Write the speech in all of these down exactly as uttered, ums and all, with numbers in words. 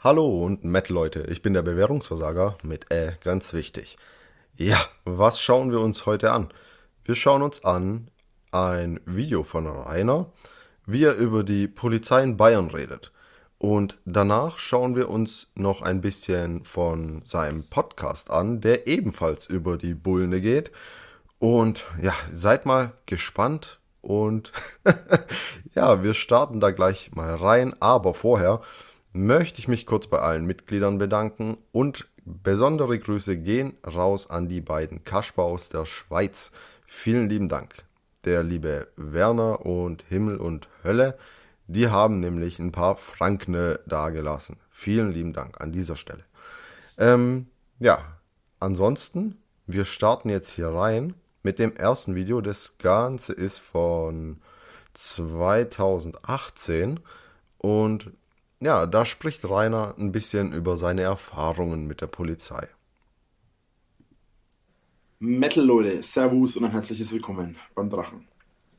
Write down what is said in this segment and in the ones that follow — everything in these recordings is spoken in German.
Hallo und Metal-Leute, ich bin der Bewährungsversager mit Ä, ganz wichtig. Ja, was schauen wir uns heute an? Wir schauen uns an ein Video von Rainer, wie er über die Polizei in Bayern redet. Und danach schauen wir uns noch ein bisschen von seinem Podcast an, der ebenfalls über die Bullen geht. Und ja, seid mal gespannt und ja, wir starten da gleich mal rein, aber vorher möchte ich mich kurz bei allen Mitgliedern bedanken und besondere Grüße gehen raus an die beiden Kasper aus der Schweiz. Vielen lieben Dank. Der liebe Werner und Himmel und Hölle, die haben nämlich ein paar Frankne dagelassen. Vielen lieben Dank an dieser Stelle. Ähm, ja, ansonsten, wir starten jetzt hier rein mit dem ersten Video. Das Ganze ist von zweitausendachtzehn und ja, da spricht Rainer ein bisschen über seine Erfahrungen mit der Polizei. Metal-Leute, Servus und ein herzliches Willkommen beim Drachen.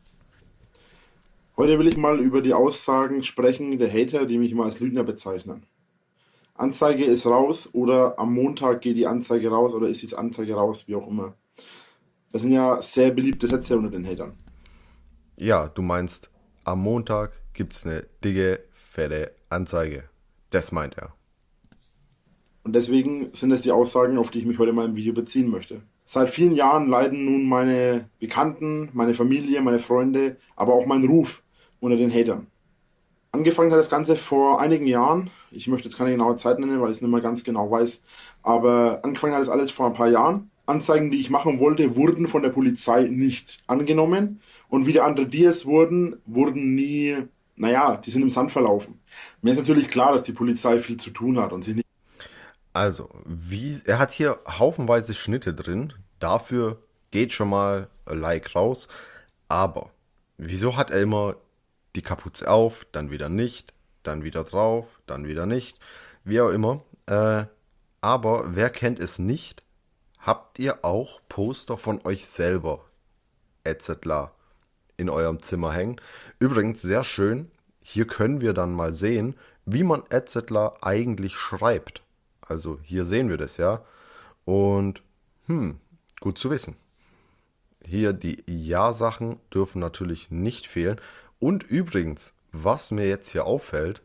Heute will ich mal über die Aussagen sprechen der Hater, die mich immer als Lügner bezeichnen. Anzeige ist raus oder am Montag geht die Anzeige raus oder ist jetzt Anzeige raus, wie auch immer. Das sind ja sehr beliebte Sätze unter den Hatern. Ja, du meinst, am Montag gibt's eine dicke, fette Anzeige. Das meint er. Und deswegen sind es die Aussagen, auf die ich mich heute mal im Video beziehen möchte. Seit vielen Jahren leiden nun meine Bekannten, meine Familie, meine Freunde, aber auch mein Ruf unter den Hatern. Angefangen hat das Ganze vor einigen Jahren. Ich möchte jetzt keine genaue Zeit nennen, weil ich es nicht mehr ganz genau weiß. Aber angefangen hat das alles vor ein paar Jahren. Anzeigen, die ich machen wollte, wurden von der Polizei nicht angenommen. Und wieder andere, die es wurden, wurden nie, naja, die sind im Sand verlaufen. Mir ist natürlich klar, dass die Polizei viel zu tun hat und sich nicht... Also, wie, er hat hier haufenweise Schnitte drin. Dafür geht schon mal ein Like raus. Aber wieso hat er immer die Kapuze auf, dann wieder nicht, dann wieder drauf, dann wieder nicht, wie auch immer. Äh, aber wer kennt es nicht? Habt ihr auch Poster von euch selber et cetera in eurem Zimmer hängen? Übrigens sehr schön. Hier können wir dann mal sehen, wie man et cetera eigentlich schreibt. Also hier sehen wir das ja. Und hm, gut zu wissen. Hier die Ja-Sachen dürfen natürlich nicht fehlen. Und übrigens, was mir jetzt hier auffällt,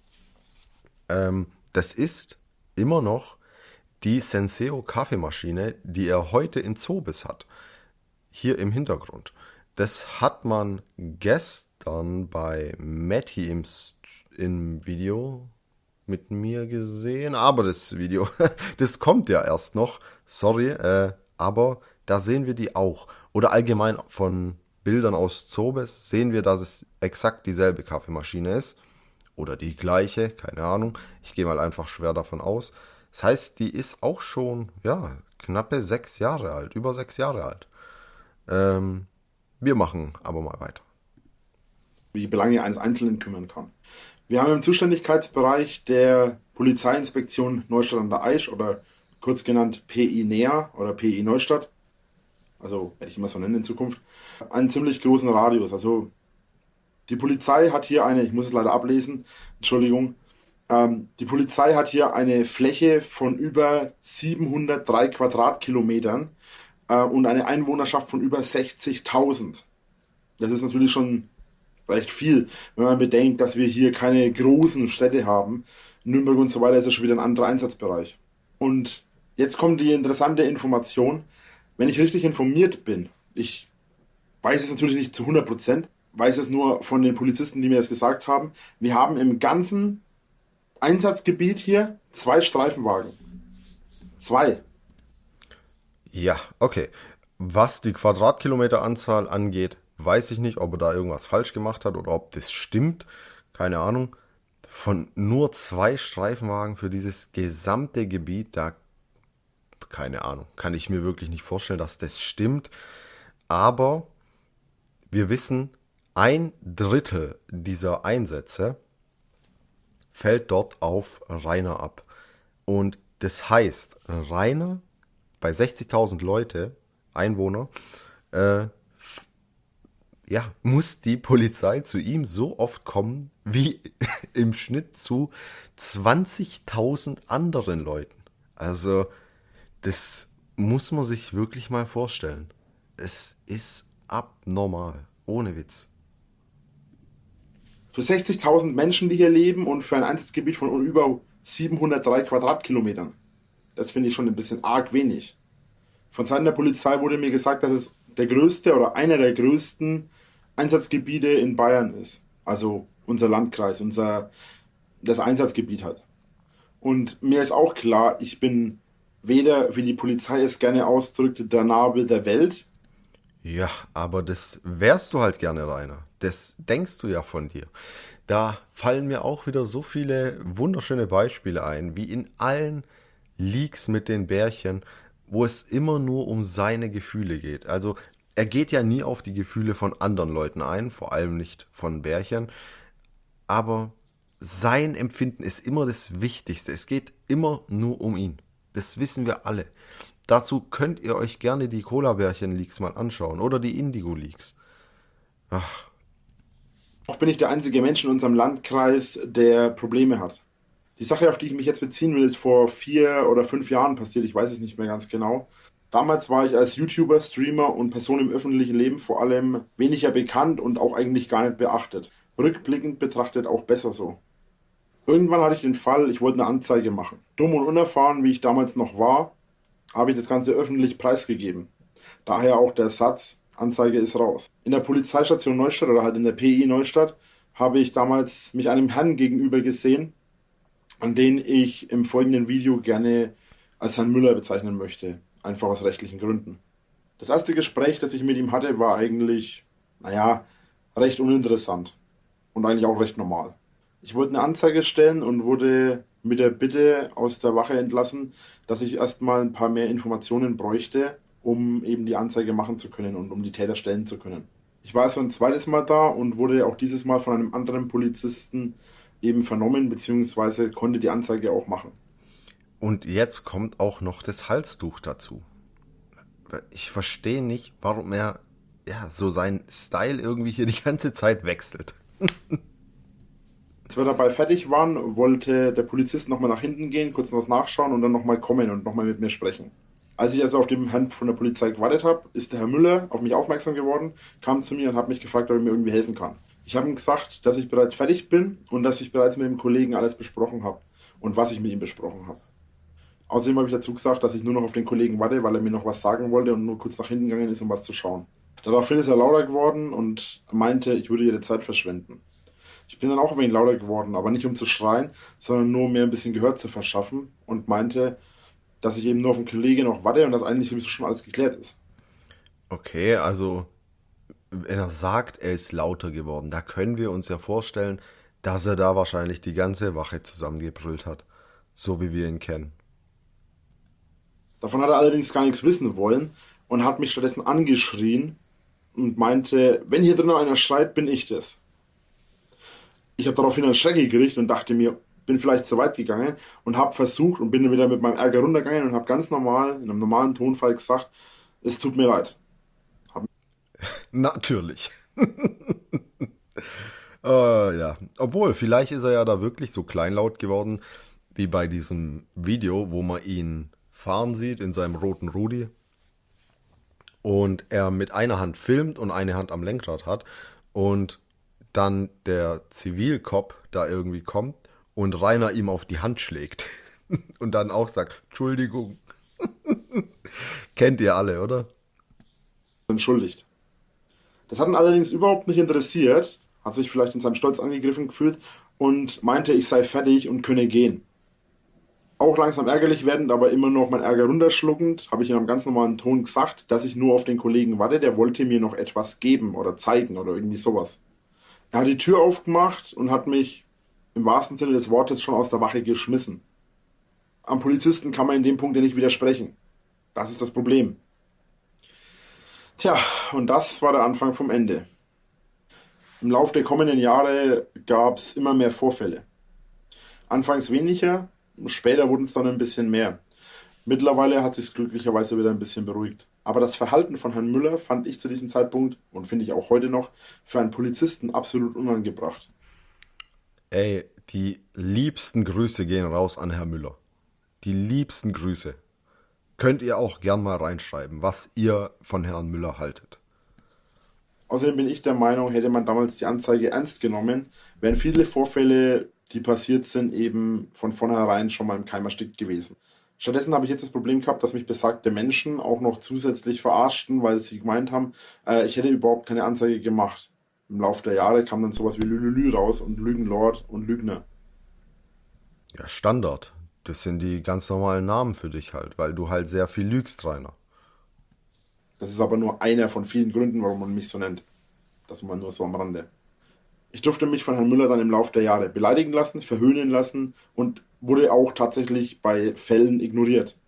ähm, das ist immer noch die Senseo Kaffeemaschine, die er heute in Zobis hat. Hier im Hintergrund. Das hat man gestern bei Matti im, im Video mit mir gesehen. Aber das Video, das kommt ja erst noch. Sorry, äh, aber da sehen wir die auch. Oder allgemein von Bildern aus Zobis sehen wir, dass es exakt dieselbe Kaffeemaschine ist. Oder die gleiche, keine Ahnung. Ich gehe mal einfach schwer davon aus. Das heißt, die ist auch schon, ja, knappe sechs Jahre alt. Über sechs Jahre alt. Ähm, wir machen aber mal weiter. Die Belange eines Einzelnen kümmern kann. Wir haben im Zuständigkeitsbereich der Polizeiinspektion Neustadt an der Aisch oder kurz genannt P I Nea oder P I Neustadt, also werde ich immer so nennen in Zukunft, einen ziemlich großen Radius. Also die Polizei hat hier eine, ich muss es leider ablesen, Entschuldigung, ähm, die Polizei hat hier eine Fläche von über siebenhundertdrei Quadratkilometern äh, und eine Einwohnerschaft von über sechzigtausend. Das ist natürlich schon recht viel, wenn man bedenkt, dass wir hier keine großen Städte haben. Nürnberg und so weiter ist ja schon wieder ein anderer Einsatzbereich. Und jetzt kommt die interessante Information. Wenn ich richtig informiert bin, ich weiß es natürlich nicht zu hundert Prozent, weiß es nur von den Polizisten, die mir das gesagt haben, wir haben im ganzen Einsatzgebiet hier zwei Streifenwagen. Zwei. Ja, okay. Was die Quadratkilometeranzahl angeht, weiß ich nicht, ob er da irgendwas falsch gemacht hat oder ob das stimmt. Keine Ahnung. Von nur zwei Streifenwagen für dieses gesamte Gebiet, da, keine Ahnung, kann ich mir wirklich nicht vorstellen, dass das stimmt. Aber wir wissen, ein Drittel dieser Einsätze fällt dort auf Rainer ab. Und das heißt, Rainer bei sechzigtausend Leute, Einwohner, äh, ja, muss die Polizei zu ihm so oft kommen, wie im Schnitt zu zwanzigtausend anderen Leuten. Also, das muss man sich wirklich mal vorstellen. Es ist abnormal, ohne Witz. Für sechzigtausend Menschen, die hier leben und für ein Einsatzgebiet von über siebenhundertdrei Quadratkilometern. Das finde ich schon ein bisschen arg wenig. Von Seiten der Polizei wurde mir gesagt, dass es der größte oder einer der größten Einsatzgebiete in Bayern ist. Also unser Landkreis, unser das Einsatzgebiet hat. Und mir ist auch klar, ich bin weder, wie die Polizei es gerne ausdrückt, der Nabel der Welt. Ja, aber das wärst du halt gerne, Rainer. Das denkst du ja von dir. Da fallen mir auch wieder so viele wunderschöne Beispiele ein, wie in allen Leaks mit den Bärchen, wo es immer nur um seine Gefühle geht. Also er geht ja nie auf die Gefühle von anderen Leuten ein, vor allem nicht von Bärchen, aber sein Empfinden ist immer das Wichtigste. Es geht immer nur um ihn. Das wissen wir alle. Dazu könnt ihr euch gerne die Cola-Bärchen-Leaks mal anschauen oder die Indigo-Leaks. Ach, Auch bin ich der einzige Mensch in unserem Landkreis, der Probleme hat. Die Sache, auf die ich mich jetzt beziehen will, ist vor vier oder fünf Jahren passiert. Ich weiß es nicht mehr ganz genau. Damals war ich als YouTuber, Streamer und Person im öffentlichen Leben vor allem weniger bekannt und auch eigentlich gar nicht beachtet. Rückblickend betrachtet auch besser so. Irgendwann hatte ich den Fall, ich wollte eine Anzeige machen. Dumm und unerfahren, wie ich damals noch war, habe ich das Ganze öffentlich preisgegeben. Daher auch der Satz, Anzeige ist raus. In der Polizeistation Neustadt oder halt in der P I Neustadt habe ich damals mich einem Herrn gegenüber gesehen, an den ich im folgenden Video gerne als Herrn Müller bezeichnen möchte. Einfach aus rechtlichen Gründen. Das erste Gespräch, das ich mit ihm hatte, war eigentlich, naja, recht uninteressant. Und eigentlich auch recht normal. Ich wollte eine Anzeige stellen und wurde mit der Bitte aus der Wache entlassen, dass ich erstmal ein paar mehr Informationen bräuchte, um eben die Anzeige machen zu können und um die Täter stellen zu können. Ich war also ein zweites Mal da und wurde auch dieses Mal von einem anderen Polizisten eben vernommen, beziehungsweise konnte die Anzeige auch machen. und jetzt kommt auch noch das Halstuch dazu. Ich verstehe nicht, warum er ja so seinen Style irgendwie hier die ganze Zeit wechselt. Als wir dabei fertig waren, wollte der Polizist nochmal nach hinten gehen, kurz was nachschauen und dann nochmal kommen und nochmal mit mir sprechen. Als ich also auf dem Herrn von der Polizei gewartet habe, ist der Herr Müller auf mich aufmerksam geworden, kam zu mir und hat mich gefragt, ob er mir irgendwie helfen kann. Ich habe ihm gesagt, dass ich bereits fertig bin und dass ich bereits mit dem Kollegen alles besprochen habe und was ich mit ihm besprochen habe. Außerdem habe ich dazu gesagt, dass ich nur noch auf den Kollegen warte, weil er mir noch was sagen wollte und nur kurz nach hinten gegangen ist, um was zu schauen. Daraufhin ist er lauter geworden und meinte, ich würde ihre Zeit verschwenden. Ich bin dann auch ein wenig lauter geworden, aber nicht um zu schreien, sondern nur um mir ein bisschen Gehör zu verschaffen und meinte, dass ich eben nur auf den Kollegen noch warte und dass eigentlich sowieso schon alles geklärt ist. Okay, also wenn er sagt, er ist lauter geworden, da können wir uns ja vorstellen, dass er da wahrscheinlich die ganze Wache zusammengebrüllt hat. So wie wir ihn kennen. Davon hat er allerdings gar nichts wissen wollen und hat mich stattdessen angeschrien und meinte, wenn hier drin einer schreit, bin ich das. Ich habe daraufhin einen Schreck gekriegt und dachte mir, bin vielleicht zu weit gegangen und habe versucht und bin dann wieder mit meinem Ärger runtergegangen und habe ganz normal, in einem normalen Tonfall gesagt, es tut mir leid. Natürlich. äh, ja, obwohl, vielleicht ist er ja da wirklich so kleinlaut geworden, wie bei diesem Video, wo man ihn fahren sieht in seinem roten Rudi und er mit einer Hand filmt und eine Hand am Lenkrad hat und dann der Zivilcop da irgendwie kommt und Rainer ihm auf die Hand schlägt und dann auch sagt, Entschuldigung. Kennt ihr alle, oder? Entschuldigt. Das hat ihn allerdings überhaupt nicht interessiert, hat sich vielleicht in seinem Stolz angegriffen gefühlt und meinte, ich sei fertig und könne gehen. Auch langsam ärgerlich werdend, aber immer noch mein Ärger runterschluckend, habe ich in einem ganz normalen Ton gesagt, dass ich nur auf den Kollegen warte, der wollte mir noch etwas geben oder zeigen oder irgendwie sowas. Er hat die Tür aufgemacht und hat mich im wahrsten Sinne des Wortes schon aus der Wache geschmissen. Am Polizisten kann man in dem Punkt ja nicht widersprechen. Das ist das Problem. Tja, und das war der Anfang vom Ende. Im Laufe der kommenden Jahre gab es immer mehr Vorfälle. Anfangs weniger, später wurden es dann ein bisschen mehr. Mittlerweile hat sich glücklicherweise wieder ein bisschen beruhigt. Aber das Verhalten von Herrn Müller fand ich zu diesem Zeitpunkt und finde ich auch heute noch für einen Polizisten absolut unangebracht. Ey, die liebsten Grüße gehen raus an Herrn Müller. Die liebsten Grüße. Könnt ihr auch gern mal reinschreiben, was ihr von Herrn Müller haltet. Außerdem bin ich der Meinung, hätte man damals die Anzeige ernst genommen, wären viele Vorfälle, die passiert sind, eben von vornherein schon mal im Keim erstickt gewesen. Stattdessen habe ich jetzt das Problem gehabt, dass mich besagte Menschen auch noch zusätzlich verarschten, weil sie gemeint haben, äh, ich hätte überhaupt keine Anzeige gemacht. Im Laufe der Jahre kam dann sowas wie Lülülü raus und Lügenlord und Lügner. Ja, Standard. Das sind die ganz normalen Namen für dich halt, weil du halt sehr viel lügst, Rainer. Das ist aber nur einer von vielen Gründen, warum man mich so nennt. Das mal nur so am Rande. Ich durfte mich von Herrn Müller dann im Laufe der Jahre beleidigen lassen, verhöhnen lassen und wurde auch tatsächlich bei Fällen ignoriert.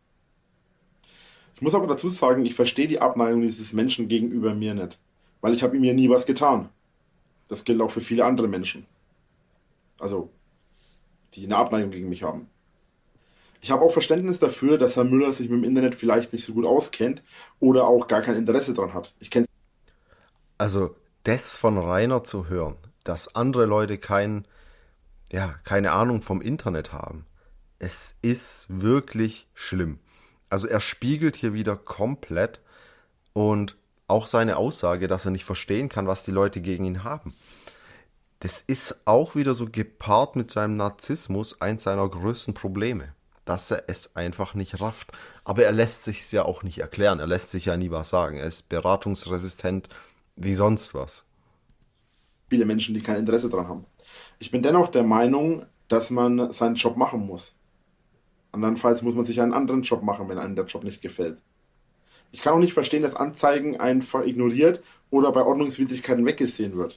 Ich muss aber dazu sagen, ich verstehe die Abneigung dieses Menschen gegenüber mir nicht, weil ich habe ihm ja nie was getan. Das gilt auch für viele andere Menschen. Also, die eine Abneigung gegen mich haben. Ich habe auch Verständnis dafür, dass Herr Müller sich mit dem Internet vielleicht nicht so gut auskennt oder auch gar kein Interesse daran hat. Ich kenne Also, das von Rainer zu hören, dass andere Leute kein, ja, keine Ahnung vom Internet haben, es ist wirklich schlimm. Also er spiegelt hier wieder komplett und auch seine Aussage, dass er nicht verstehen kann, was die Leute gegen ihn haben. Das ist auch wieder so gepaart mit seinem Narzissmus eins seiner größten Probleme, dass er es einfach nicht rafft. Aber er lässt sich's ja auch nicht erklären, er lässt sich ja nie was sagen. Er ist beratungsresistent wie sonst was. viele Menschen, die kein Interesse daran haben. Ich bin dennoch der Meinung, dass man seinen Job machen muss. Andernfalls muss man sich einen anderen Job machen, wenn einem der Job nicht gefällt. Ich kann auch nicht verstehen, dass Anzeigen einfach ignoriert oder bei Ordnungswidrigkeiten weggesehen wird.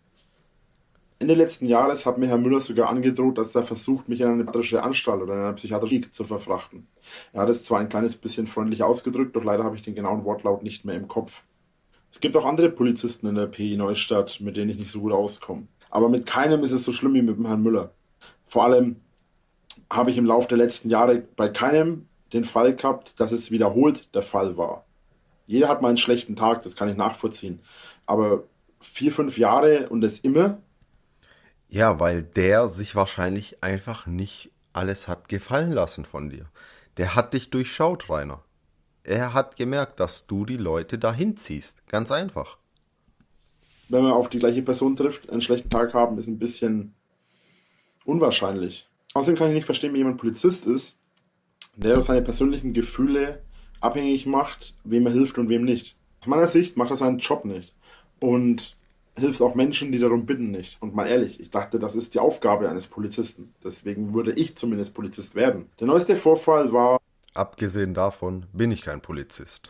Ende letzten Jahres hat mir Herr Müller sogar angedroht, dass er versucht, mich in eine psychiatrische Anstalt oder in eine Psychiatrie zu verfrachten. Er hat es zwar ein kleines bisschen freundlich ausgedrückt, doch leider habe ich den genauen Wortlaut nicht mehr im Kopf. Es gibt auch andere Polizisten in der P I Neustadt, mit denen ich nicht so gut auskomme. Aber mit keinem ist es so schlimm wie mit dem Herrn Müller. Vor allem habe ich im Laufe der letzten Jahre bei keinem den Fall gehabt, dass es wiederholt der Fall war. Jeder hat mal einen schlechten Tag, das kann ich nachvollziehen. Aber vier, fünf Jahre und das immer? Ja, weil der sich wahrscheinlich einfach nicht alles hat gefallen lassen von dir. Der hat dich durchschaut, Rainer. Er hat gemerkt, dass du die Leute dahin ziehst. Ganz einfach. Wenn man auf die gleiche Person trifft, einen schlechten Tag haben, ist ein bisschen unwahrscheinlich. Außerdem kann ich nicht verstehen, wie jemand Polizist ist, der durch seine persönlichen Gefühle abhängig macht, wem er hilft und wem nicht. Aus meiner Sicht macht er seinen Job nicht und hilft auch Menschen, die darum bitten, nicht. Und mal ehrlich, ich dachte, das ist die Aufgabe eines Polizisten. Deswegen würde ich zumindest Polizist werden. Der neueste Vorfall war Abgesehen davon bin ich kein Polizist.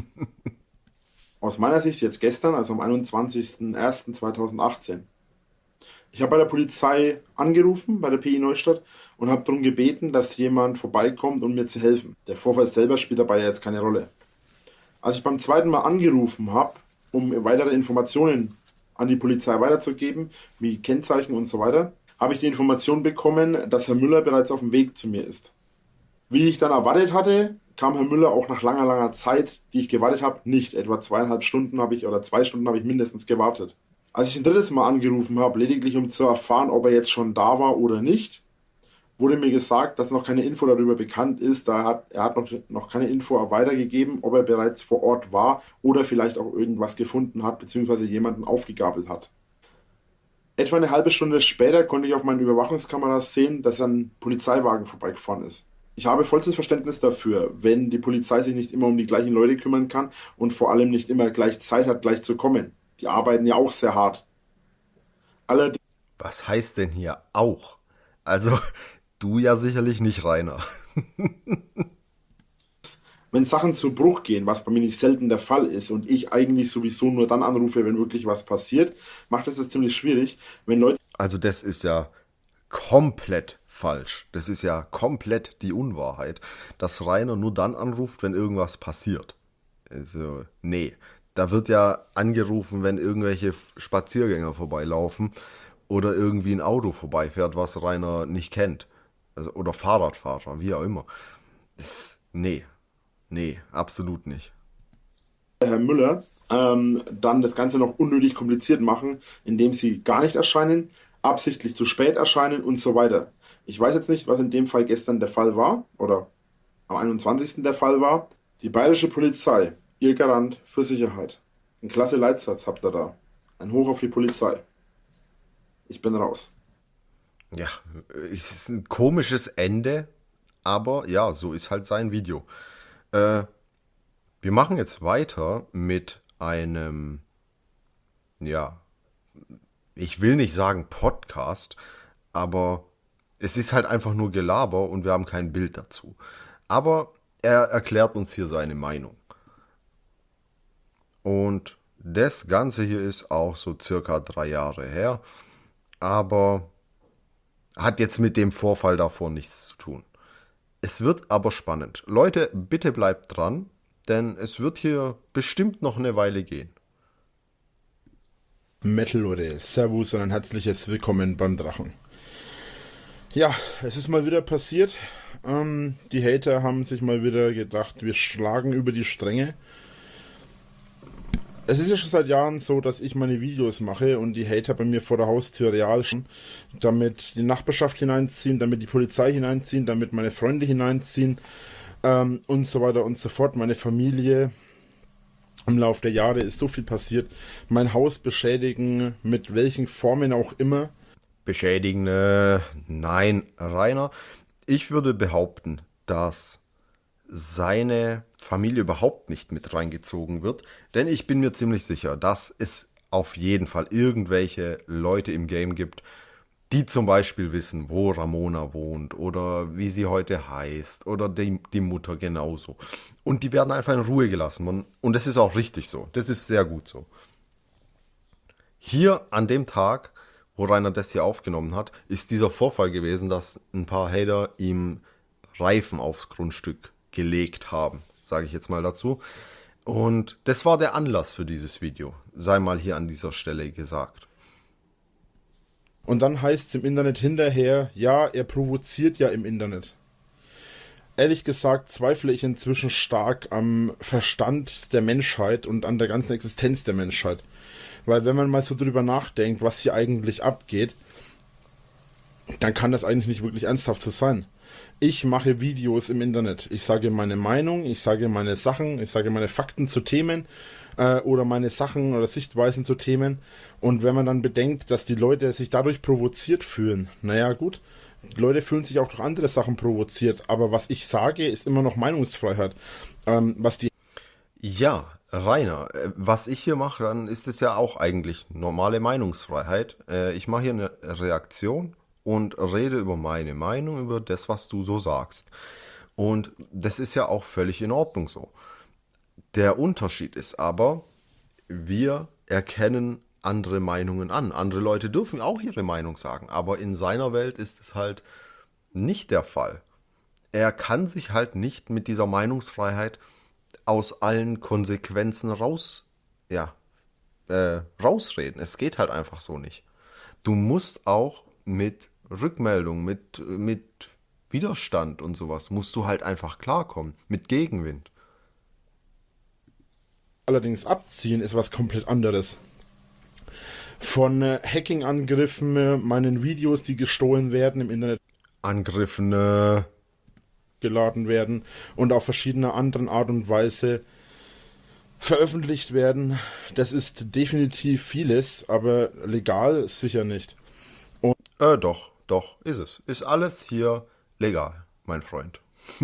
aus meiner Sicht jetzt gestern, also am einundzwanzigsten ersten zweitausendachtzehn. Ich habe bei der Polizei angerufen, bei der P I Neustadt, und habe darum gebeten, dass jemand vorbeikommt, um mir zu helfen. Der Vorfall selber spielt dabei jetzt keine Rolle. Als ich beim zweiten Mal angerufen habe, um weitere Informationen an die Polizei weiterzugeben, wie Kennzeichen und so weiter, habe ich die Information bekommen, dass Herr Müller bereits auf dem Weg zu mir ist. Wie ich dann erwartet hatte, kam Herr Müller auch nach langer, langer Zeit, die ich gewartet habe, nicht. Etwa zweieinhalb Stunden habe ich, oder zwei Stunden habe ich mindestens gewartet. Als ich ein drittes Mal angerufen habe, lediglich um zu erfahren, ob er jetzt schon da war oder nicht, wurde mir gesagt, dass noch keine Info darüber bekannt ist. Da hat, er hat noch, noch keine Info weitergegeben, ob er bereits vor Ort war oder vielleicht auch irgendwas gefunden hat, beziehungsweise jemanden aufgegabelt hat. Etwa eine halbe Stunde später konnte ich auf meinen Überwachungskameras sehen, dass ein Polizeiwagen vorbeigefahren ist. Ich habe vollstes Verständnis dafür, wenn die Polizei sich nicht immer um die gleichen Leute kümmern kann und vor allem nicht immer gleich Zeit hat, gleich zu kommen. Die arbeiten ja auch sehr hart. Allerdings, Was heißt denn hier auch? Also, du ja sicherlich nicht, Rainer. wenn Sachen zu Bruch gehen, was bei mir nicht selten der Fall ist und ich eigentlich sowieso nur dann anrufe, wenn wirklich was passiert, macht es das ziemlich schwierig, wenn Leute Also das ist ja komplett falsch. Das ist ja komplett die Unwahrheit, dass Rainer nur dann anruft, wenn irgendwas passiert. Also, nee. Da wird ja angerufen, wenn irgendwelche Spaziergänger vorbeilaufen oder irgendwie ein Auto vorbeifährt, was Rainer nicht kennt. Also, oder Fahrradfahrer, wie auch immer. Das, nee, nee, absolut nicht. Herr Müller ähm, dann das Ganze noch unnötig kompliziert machen, indem sie gar nicht erscheinen, absichtlich zu spät erscheinen und so weiter. Ich weiß jetzt nicht, was in dem Fall gestern der Fall war oder am einundzwanzigsten der Fall war. Die bayerische Polizei, ihr Garant für Sicherheit. Ein klasse Leitsatz habt ihr da. Ein Hoch auf die Polizei. Ich bin raus. Ja, es ist ein komisches Ende, aber ja, so ist halt sein Video. Äh, wir machen jetzt weiter mit einem, ja, ich will nicht sagen Podcast, aber es ist halt einfach nur Gelaber und wir haben kein Bild dazu. Aber er erklärt uns hier seine Meinung. Und das Ganze hier ist auch so circa drei Jahre her, aber hat jetzt mit dem Vorfall davor nichts zu tun. Es wird aber spannend. Leute, bitte bleibt dran, denn es wird hier bestimmt noch eine Weile gehen. Metal Leute, Servus und ein herzliches Willkommen beim Drachen. Ja, es ist mal wieder passiert. Ähm, die Hater haben sich mal wieder gedacht, wir schlagen über die Stränge. Es ist ja schon seit Jahren so, dass ich meine Videos mache und die Hater bei mir vor der Haustür real stehen, damit die Nachbarschaft hineinziehen, damit die Polizei hineinziehen, damit meine Freunde hineinziehen ähm, und so weiter und so fort. Meine Familie. Im Laufe der Jahre ist so viel passiert. Mein Haus beschädigen, mit welchen Formen auch immer. Beschädigen, äh, nein, Rainer. Ich würde behaupten, dass seine Familie überhaupt nicht mit reingezogen wird, denn ich bin mir ziemlich sicher, dass es auf jeden Fall irgendwelche Leute im Game gibt, die zum Beispiel wissen, wo Ramona wohnt oder wie sie heute heißt oder die, die Mutter genauso. Und die werden einfach in Ruhe gelassen. Und das ist auch richtig so. Das ist sehr gut so. Hier an dem Tag, wo Rainer das hier aufgenommen hat, ist dieser Vorfall gewesen, dass ein paar Hater ihm Reifen aufs Grundstück gelegt haben, sage ich jetzt mal dazu. Und das war der Anlass für dieses Video, sei mal hier an dieser Stelle gesagt. Und dann heißt es im Internet hinterher, ja, er provoziert ja im Internet. Ehrlich gesagt zweifle ich inzwischen stark am Verstand der Menschheit und an der ganzen Existenz der Menschheit. Weil wenn man mal so drüber nachdenkt, was hier eigentlich abgeht, dann kann das eigentlich nicht wirklich ernsthaft so sein. Ich mache Videos im Internet. Ich sage meine Meinung, ich sage meine Sachen, ich sage meine Fakten zu Themen äh, oder meine Sachen oder Sichtweisen zu Themen. Und wenn man dann bedenkt, dass die Leute sich dadurch provoziert fühlen, naja gut, die Leute fühlen sich auch durch andere Sachen provoziert. Aber was ich sage, ist immer noch Meinungsfreiheit. Ähm, was die Ja, Rainer, äh, was ich hier mache, dann ist es ja auch eigentlich normale Meinungsfreiheit. Äh, Ich mache hier eine Reaktion und rede über meine Meinung, über das, was du so sagst. Und das ist ja auch völlig in Ordnung so. Der Unterschied ist aber, wir erkennen andere Meinungen an. Andere Leute dürfen auch ihre Meinung sagen, aber in seiner Welt ist es halt nicht der Fall. Er kann sich halt nicht mit dieser Meinungsfreiheit aus allen Konsequenzen raus, ja, äh, rausreden. Es geht halt einfach so nicht. Du musst auch mit Rückmeldung, mit, mit Widerstand und sowas, musst du halt einfach klarkommen, mit Gegenwind. allerdings abziehen, ist was komplett anderes. Von äh, Hacking-Angriffen, äh, meinen Videos, die gestohlen werden, im Internet Angriffen, äh, geladen werden und auf verschiedene anderen Art und Weise veröffentlicht werden. Das ist definitiv vieles, aber legal sicher nicht. äh, doch, doch, ist es. Ist alles hier legal, mein Freund.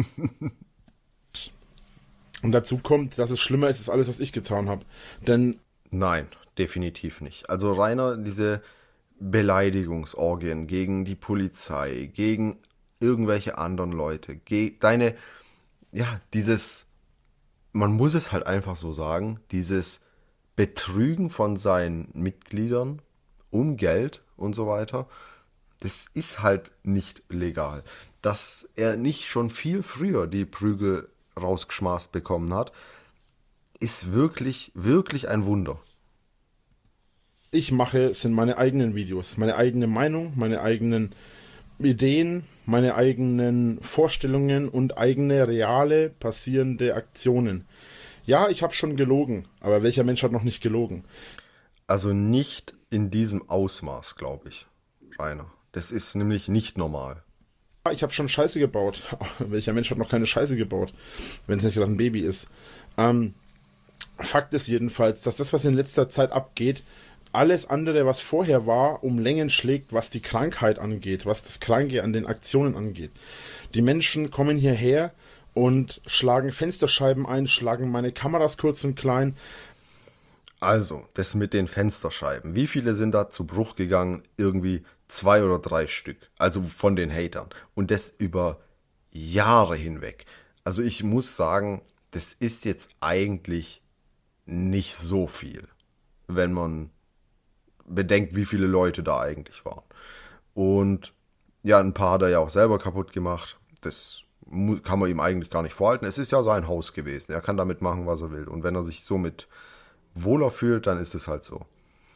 Und dazu kommt, dass es schlimmer ist, als alles, was ich getan habe. Denn Nein, definitiv nicht. Also Rainer, diese Beleidigungsorgien gegen die Polizei, gegen irgendwelche anderen Leute, ge deine, ja, dieses, man muss es halt einfach so sagen, dieses Betrügen von seinen Mitgliedern um Geld und so weiter, das ist halt nicht legal. Dass er nicht schon viel früher die Prügel rausgeschmaßt bekommen hat, ist wirklich, wirklich ein Wunder. ich mache, sind meine eigenen Videos, meine eigene Meinung, meine eigenen Ideen, meine eigenen Vorstellungen und eigene reale passierende Aktionen. Ja, ich habe schon gelogen, aber welcher Mensch hat noch nicht gelogen? Also nicht in diesem Ausmaß, glaube ich, Rainer. Das ist nämlich nicht normal. Ja, ich habe schon Scheiße gebaut. Welcher Mensch hat noch keine Scheiße gebaut, wenn es nicht gerade ein Baby ist? Ähm, Fakt ist jedenfalls, dass das, was in letzter Zeit abgeht, alles andere, was vorher war, um Längen schlägt, was die Krankheit angeht, was das Kranke an den Aktionen angeht. Die Menschen kommen hierher und schlagen Fensterscheiben ein, schlagen meine Kameras kurz und klein. Also, das mit den Fensterscheiben. Wie viele sind da zu Bruch gegangen? Irgendwie zwei oder drei Stück. Also von den Hatern. Und das über Jahre hinweg. Also ich muss sagen, das ist jetzt eigentlich nicht so viel, wenn man bedenkt, wie viele Leute da eigentlich waren. Und ja, ein paar hat er ja auch selber kaputt gemacht. Das kann man ihm eigentlich gar nicht vorhalten. Es ist ja sein Haus gewesen. Er kann damit machen, was er will. Und wenn er sich somit wohler fühlt, dann ist es halt so.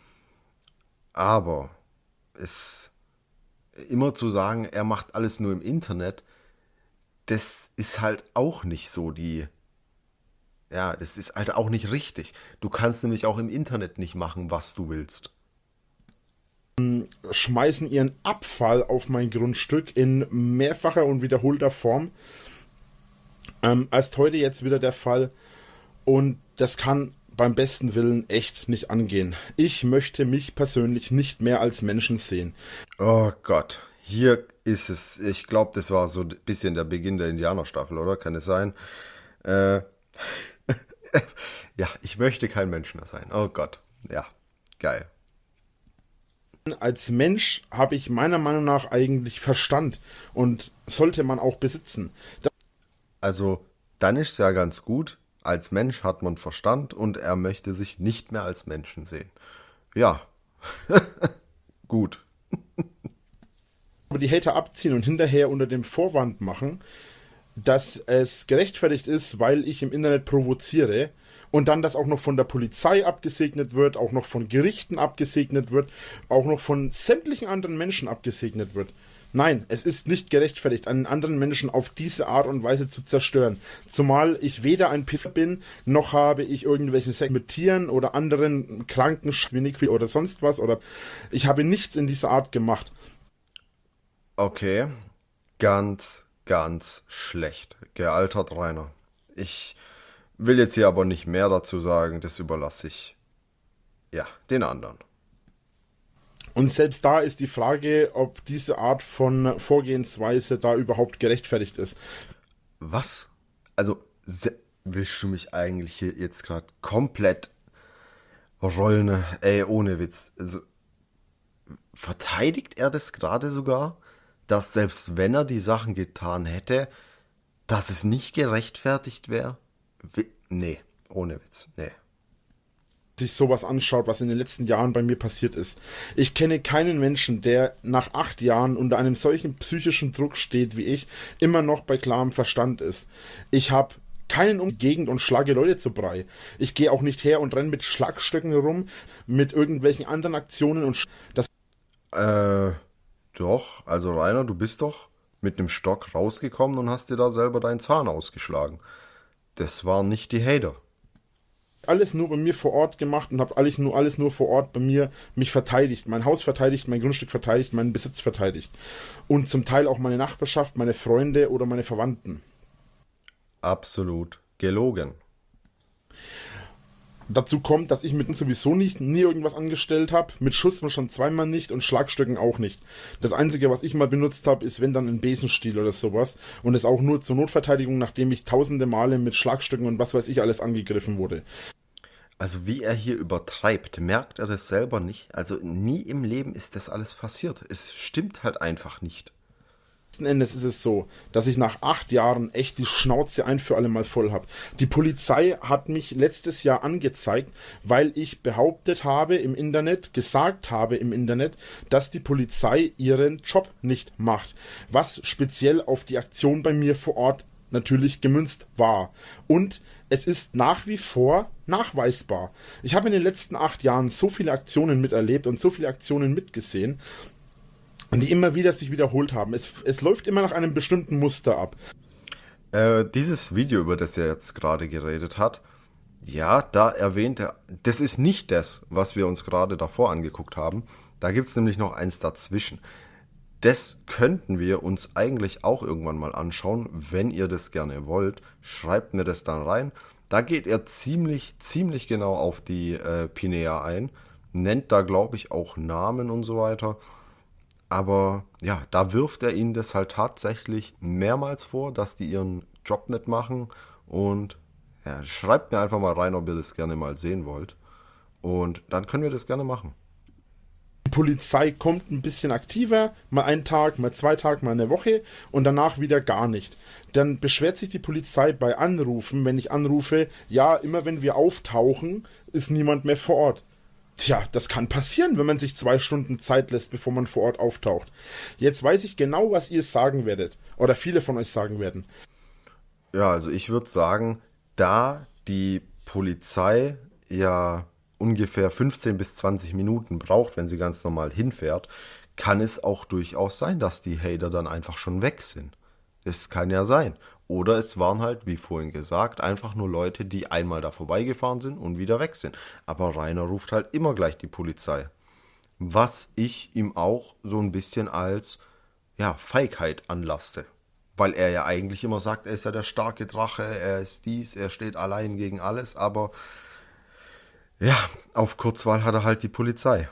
Aber es immer zu sagen, er macht alles nur im Internet, das ist halt auch nicht so die... Ja, das ist halt auch nicht richtig. Du kannst nämlich auch im Internet nicht machen, was du willst. Schmeißen ihren Abfall auf mein Grundstück in mehrfacher und wiederholter Form. Ähm, als heute jetzt wieder der Fall. Und das kann beim besten Willen echt nicht angehen. Ich möchte mich persönlich nicht mehr als Menschen sehen. Oh Gott, hier ist es. Ich glaube, das war so ein bisschen der Beginn der Indianerstaffel, oder? Kann es sein? Äh... Ja, ich möchte kein Mensch mehr sein. Oh Gott. Ja, geil. Als Mensch habe ich meiner Meinung nach eigentlich Verstand und sollte man auch besitzen. Das also, dann ist es ja ganz gut. Als Mensch hat man Verstand und er möchte sich nicht mehr als Menschen sehen. Ja, gut. Aber die Hater abziehen und hinterher unter dem Vorwand machen, dass es gerechtfertigt ist, weil ich im Internet provoziere und dann das auch noch von der Polizei abgesegnet wird, auch noch von Gerichten abgesegnet wird, auch noch von sämtlichen anderen Menschen abgesegnet wird. Nein, es ist nicht gerechtfertigt, einen anderen Menschen auf diese Art und Weise zu zerstören. Zumal ich weder ein Piffer bin, noch habe ich irgendwelche Sex mit Tieren oder anderen kranken Schwinnig oder sonst was. Oder ich habe nichts in dieser Art gemacht. Okay, ganz... Ganz schlecht. Gealtert, Rainer. Ich will jetzt hier aber nicht mehr dazu sagen, das überlasse ich, ja, den anderen. Und selbst da ist die Frage, ob diese Art von Vorgehensweise da überhaupt gerechtfertigt ist. Was? Also, willst du mich eigentlich hier jetzt gerade komplett rollen? Ey, ohne Witz. Also, verteidigt er das gerade sogar? Dass selbst wenn er die Sachen getan hätte, dass es nicht gerechtfertigt wäre? Nee, ohne Witz, nee. Sich sowas anschaut, was in den letzten Jahren bei mir passiert ist. Ich kenne keinen Menschen, der nach acht Jahren unter einem solchen psychischen Druck steht wie ich, immer noch bei klarem Verstand ist. Ich habe keinen um die Gegend und schlage Leute zu Brei. Ich gehe auch nicht her und renne mit Schlagstöcken rum, mit irgendwelchen anderen Aktionen und... Das äh... Doch, also Rainer, du bist doch mit einem Stock rausgekommen und hast dir da selber deinen Zahn ausgeschlagen. Das waren nicht die Hater. Alles nur bei mir vor Ort gemacht und habe alles nur, alles nur vor Ort bei mir mich verteidigt. Mein Haus verteidigt, mein Grundstück verteidigt, meinen Besitz verteidigt. Und zum Teil auch meine Nachbarschaft, meine Freunde oder meine Verwandten. Absolut gelogen. Dazu kommt, dass ich mit sowieso nicht nie irgendwas angestellt habe. Mit Schuss schon zweimal nicht und Schlagstöcken auch nicht. Das Einzige, was ich mal benutzt habe, ist wenn dann ein Besenstiel oder sowas. Und es auch nur zur Notverteidigung, nachdem ich tausende Male mit Schlagstöcken und was weiß ich alles angegriffen wurde. Also wie er hier übertreibt, merkt er das selber nicht. Also nie im Leben ist das alles passiert. Es stimmt halt einfach nicht. Letzten Endes ist es so, dass ich nach acht Jahren echt die Schnauze ein für alle Mal voll habe. Die Polizei hat mich letztes Jahr angezeigt, weil ich behauptet habe im Internet, gesagt habe im Internet, dass die Polizei ihren Job nicht macht. Was speziell auf die Aktion bei mir vor Ort natürlich gemünzt war. Und es ist nach wie vor nachweisbar. Ich habe in den letzten acht Jahren so viele Aktionen miterlebt und so viele Aktionen mitgesehen, die immer wieder sich wiederholt haben. Es, es läuft immer nach einem bestimmten Muster ab. Äh, dieses Video, über das er jetzt gerade geredet hat, Ja, da erwähnt er, das ist nicht das, was wir uns gerade davor angeguckt haben. Da gibt's nämlich noch eins dazwischen. Das könnten wir uns eigentlich auch irgendwann mal anschauen, wenn ihr das gerne wollt. Schreibt mir das dann rein. Da geht er ziemlich, ziemlich genau auf die äh, Pinea ein. Nennt da, glaube ich, auch Namen und so weiter. Aber ja, da wirft er ihnen das halt tatsächlich mehrmals vor, dass die ihren Job nicht machen. Und ja, schreibt mir einfach mal rein, ob ihr das gerne mal sehen wollt. Und dann können wir das gerne machen. Die Polizei kommt ein bisschen aktiver, mal einen Tag, mal zwei Tage, mal eine Woche und danach wieder gar nicht. Dann beschwert sich die Polizei bei Anrufen, wenn ich anrufe, ja, immer wenn wir auftauchen, ist niemand mehr vor Ort. Tja, das kann passieren, wenn man sich zwei Stunden Zeit lässt, bevor man vor Ort auftaucht. Jetzt weiß ich genau, was ihr sagen werdet. Oder viele von euch sagen werden. Ja, also ich würde sagen, da die Polizei ja ungefähr fünfzehn bis zwanzig Minuten braucht, wenn sie ganz normal hinfährt, kann es auch durchaus sein, dass die Hater dann einfach schon weg sind. Das kann ja sein. Oder es waren halt, wie vorhin gesagt, einfach nur Leute, die einmal da vorbeigefahren sind und wieder weg sind. Aber Rainer ruft halt immer gleich die Polizei. Was ich ihm auch so ein bisschen als, ja, Feigheit anlaste. Weil er ja eigentlich immer sagt, er ist ja der starke Drache, er ist dies, er steht allein gegen alles, aber ja, auf Kurzwahl hat er halt die Polizei.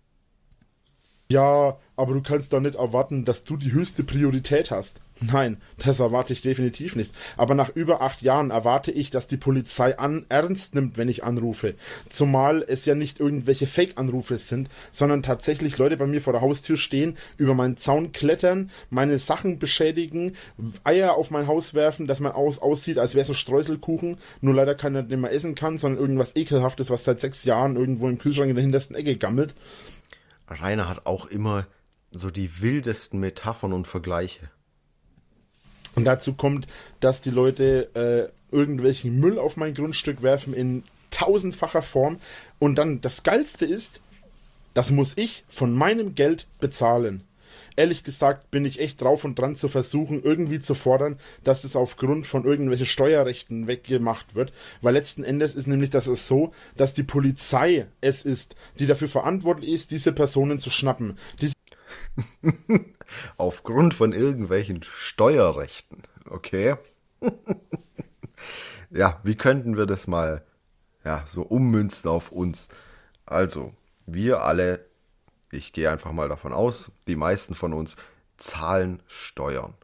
Ja, aber du kannst doch nicht erwarten, dass du die höchste Priorität hast. Nein, das erwarte ich definitiv nicht. Aber nach über acht Jahren erwarte ich, dass die Polizei an ernst nimmt, wenn ich anrufe. Zumal es ja nicht irgendwelche Fake-Anrufe sind, sondern tatsächlich Leute bei mir vor der Haustür stehen, über meinen Zaun klettern, meine Sachen beschädigen, Eier auf mein Haus werfen, dass man aus, aussieht, als wäre es so Streuselkuchen, nur leider keiner den mehr essen kann, sondern irgendwas Ekelhaftes, was seit sechs Jahren irgendwo im Kühlschrank in der hintersten Ecke gammelt. Rainer hat auch immer so die wildesten Metaphern und Vergleiche. Und dazu kommt, dass die Leute äh, irgendwelchen Müll auf mein Grundstück werfen in tausendfacher Form. Und dann das Geilste ist, das muss ich von meinem Geld bezahlen. Ehrlich gesagt bin ich echt drauf und dran zu versuchen, irgendwie zu fordern, dass es aufgrund von irgendwelchen Steuerrechten weggemacht wird. Weil letzten Endes ist nämlich das ist so, dass die Polizei es ist, die dafür verantwortlich ist, diese Personen zu schnappen. Diese Aufgrund von irgendwelchen Steuerrechten, okay? Ja, wie könnten wir das mal ja, so ummünzen auf uns? Also, wir alle, ich gehe einfach mal davon aus, die meisten von uns zahlen Steuern.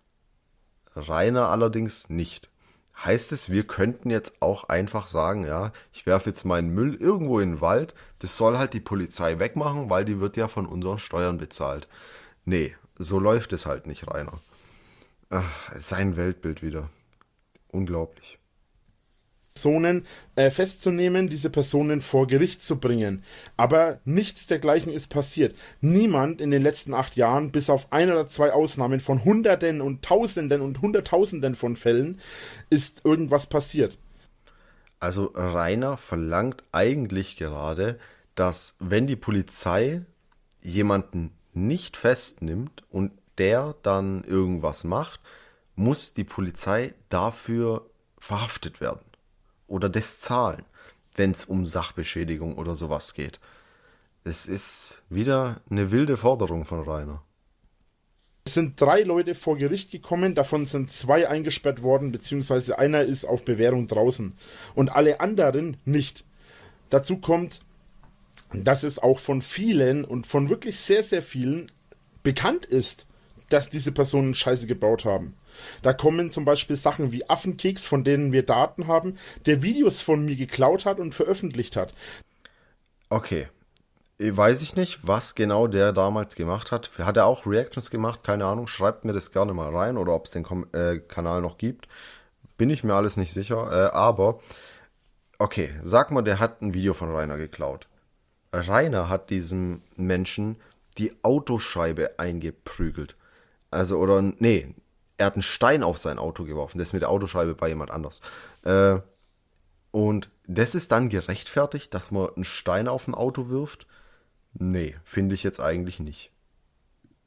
Rainer allerdings nicht. Heißt es, wir könnten jetzt auch einfach sagen, ja, ich werfe jetzt meinen Müll irgendwo in den Wald, das soll halt die Polizei wegmachen, weil die wird ja von unseren Steuern bezahlt. Nee, so läuft es halt nicht, Rainer. Ach, sein Weltbild wieder. Unglaublich. Personen äh, festzunehmen, diese Personen vor Gericht zu bringen. Aber nichts dergleichen ist passiert. Niemand in den letzten acht Jahren, bis auf ein oder zwei Ausnahmen von Hunderten und Tausenden und Hunderttausenden von Fällen, ist irgendwas passiert. Also Rainer verlangt eigentlich gerade, dass wenn die Polizei jemanden nicht festnimmt und der dann irgendwas macht, muss die Polizei dafür verhaftet werden. Oder das zahlen, wenn es um Sachbeschädigung oder sowas geht. Es ist wieder eine wilde Forderung von Rainer. Es sind drei Leute vor Gericht gekommen, davon sind zwei eingesperrt worden, beziehungsweise einer ist auf Bewährung draußen. Und alle anderen nicht. Dazu kommt, dass es auch von vielen und von wirklich sehr, sehr vielen bekannt ist, dass diese Personen Scheiße gebaut haben. Da kommen zum Beispiel Sachen wie Affenkeks, von denen wir Daten haben, der Videos von mir geklaut hat und veröffentlicht hat. Okay, weiß ich nicht, was genau der damals gemacht hat. Hat er auch Reactions gemacht? Keine Ahnung, schreibt mir das gerne mal rein oder ob es den Kom äh, Kanal noch gibt. Bin ich mir alles nicht sicher, äh, aber okay, sag mal, der hat ein Video von Rainer geklaut. Rainer hat diesem Menschen die Autoscheibe eingeprügelt. Also, oder, nee, er hat einen Stein auf sein Auto geworfen. Das mit der Autoscheibe bei jemand anders. Äh, und das ist dann gerechtfertigt, dass man einen Stein auf ein Auto wirft? Nee, finde ich jetzt eigentlich nicht.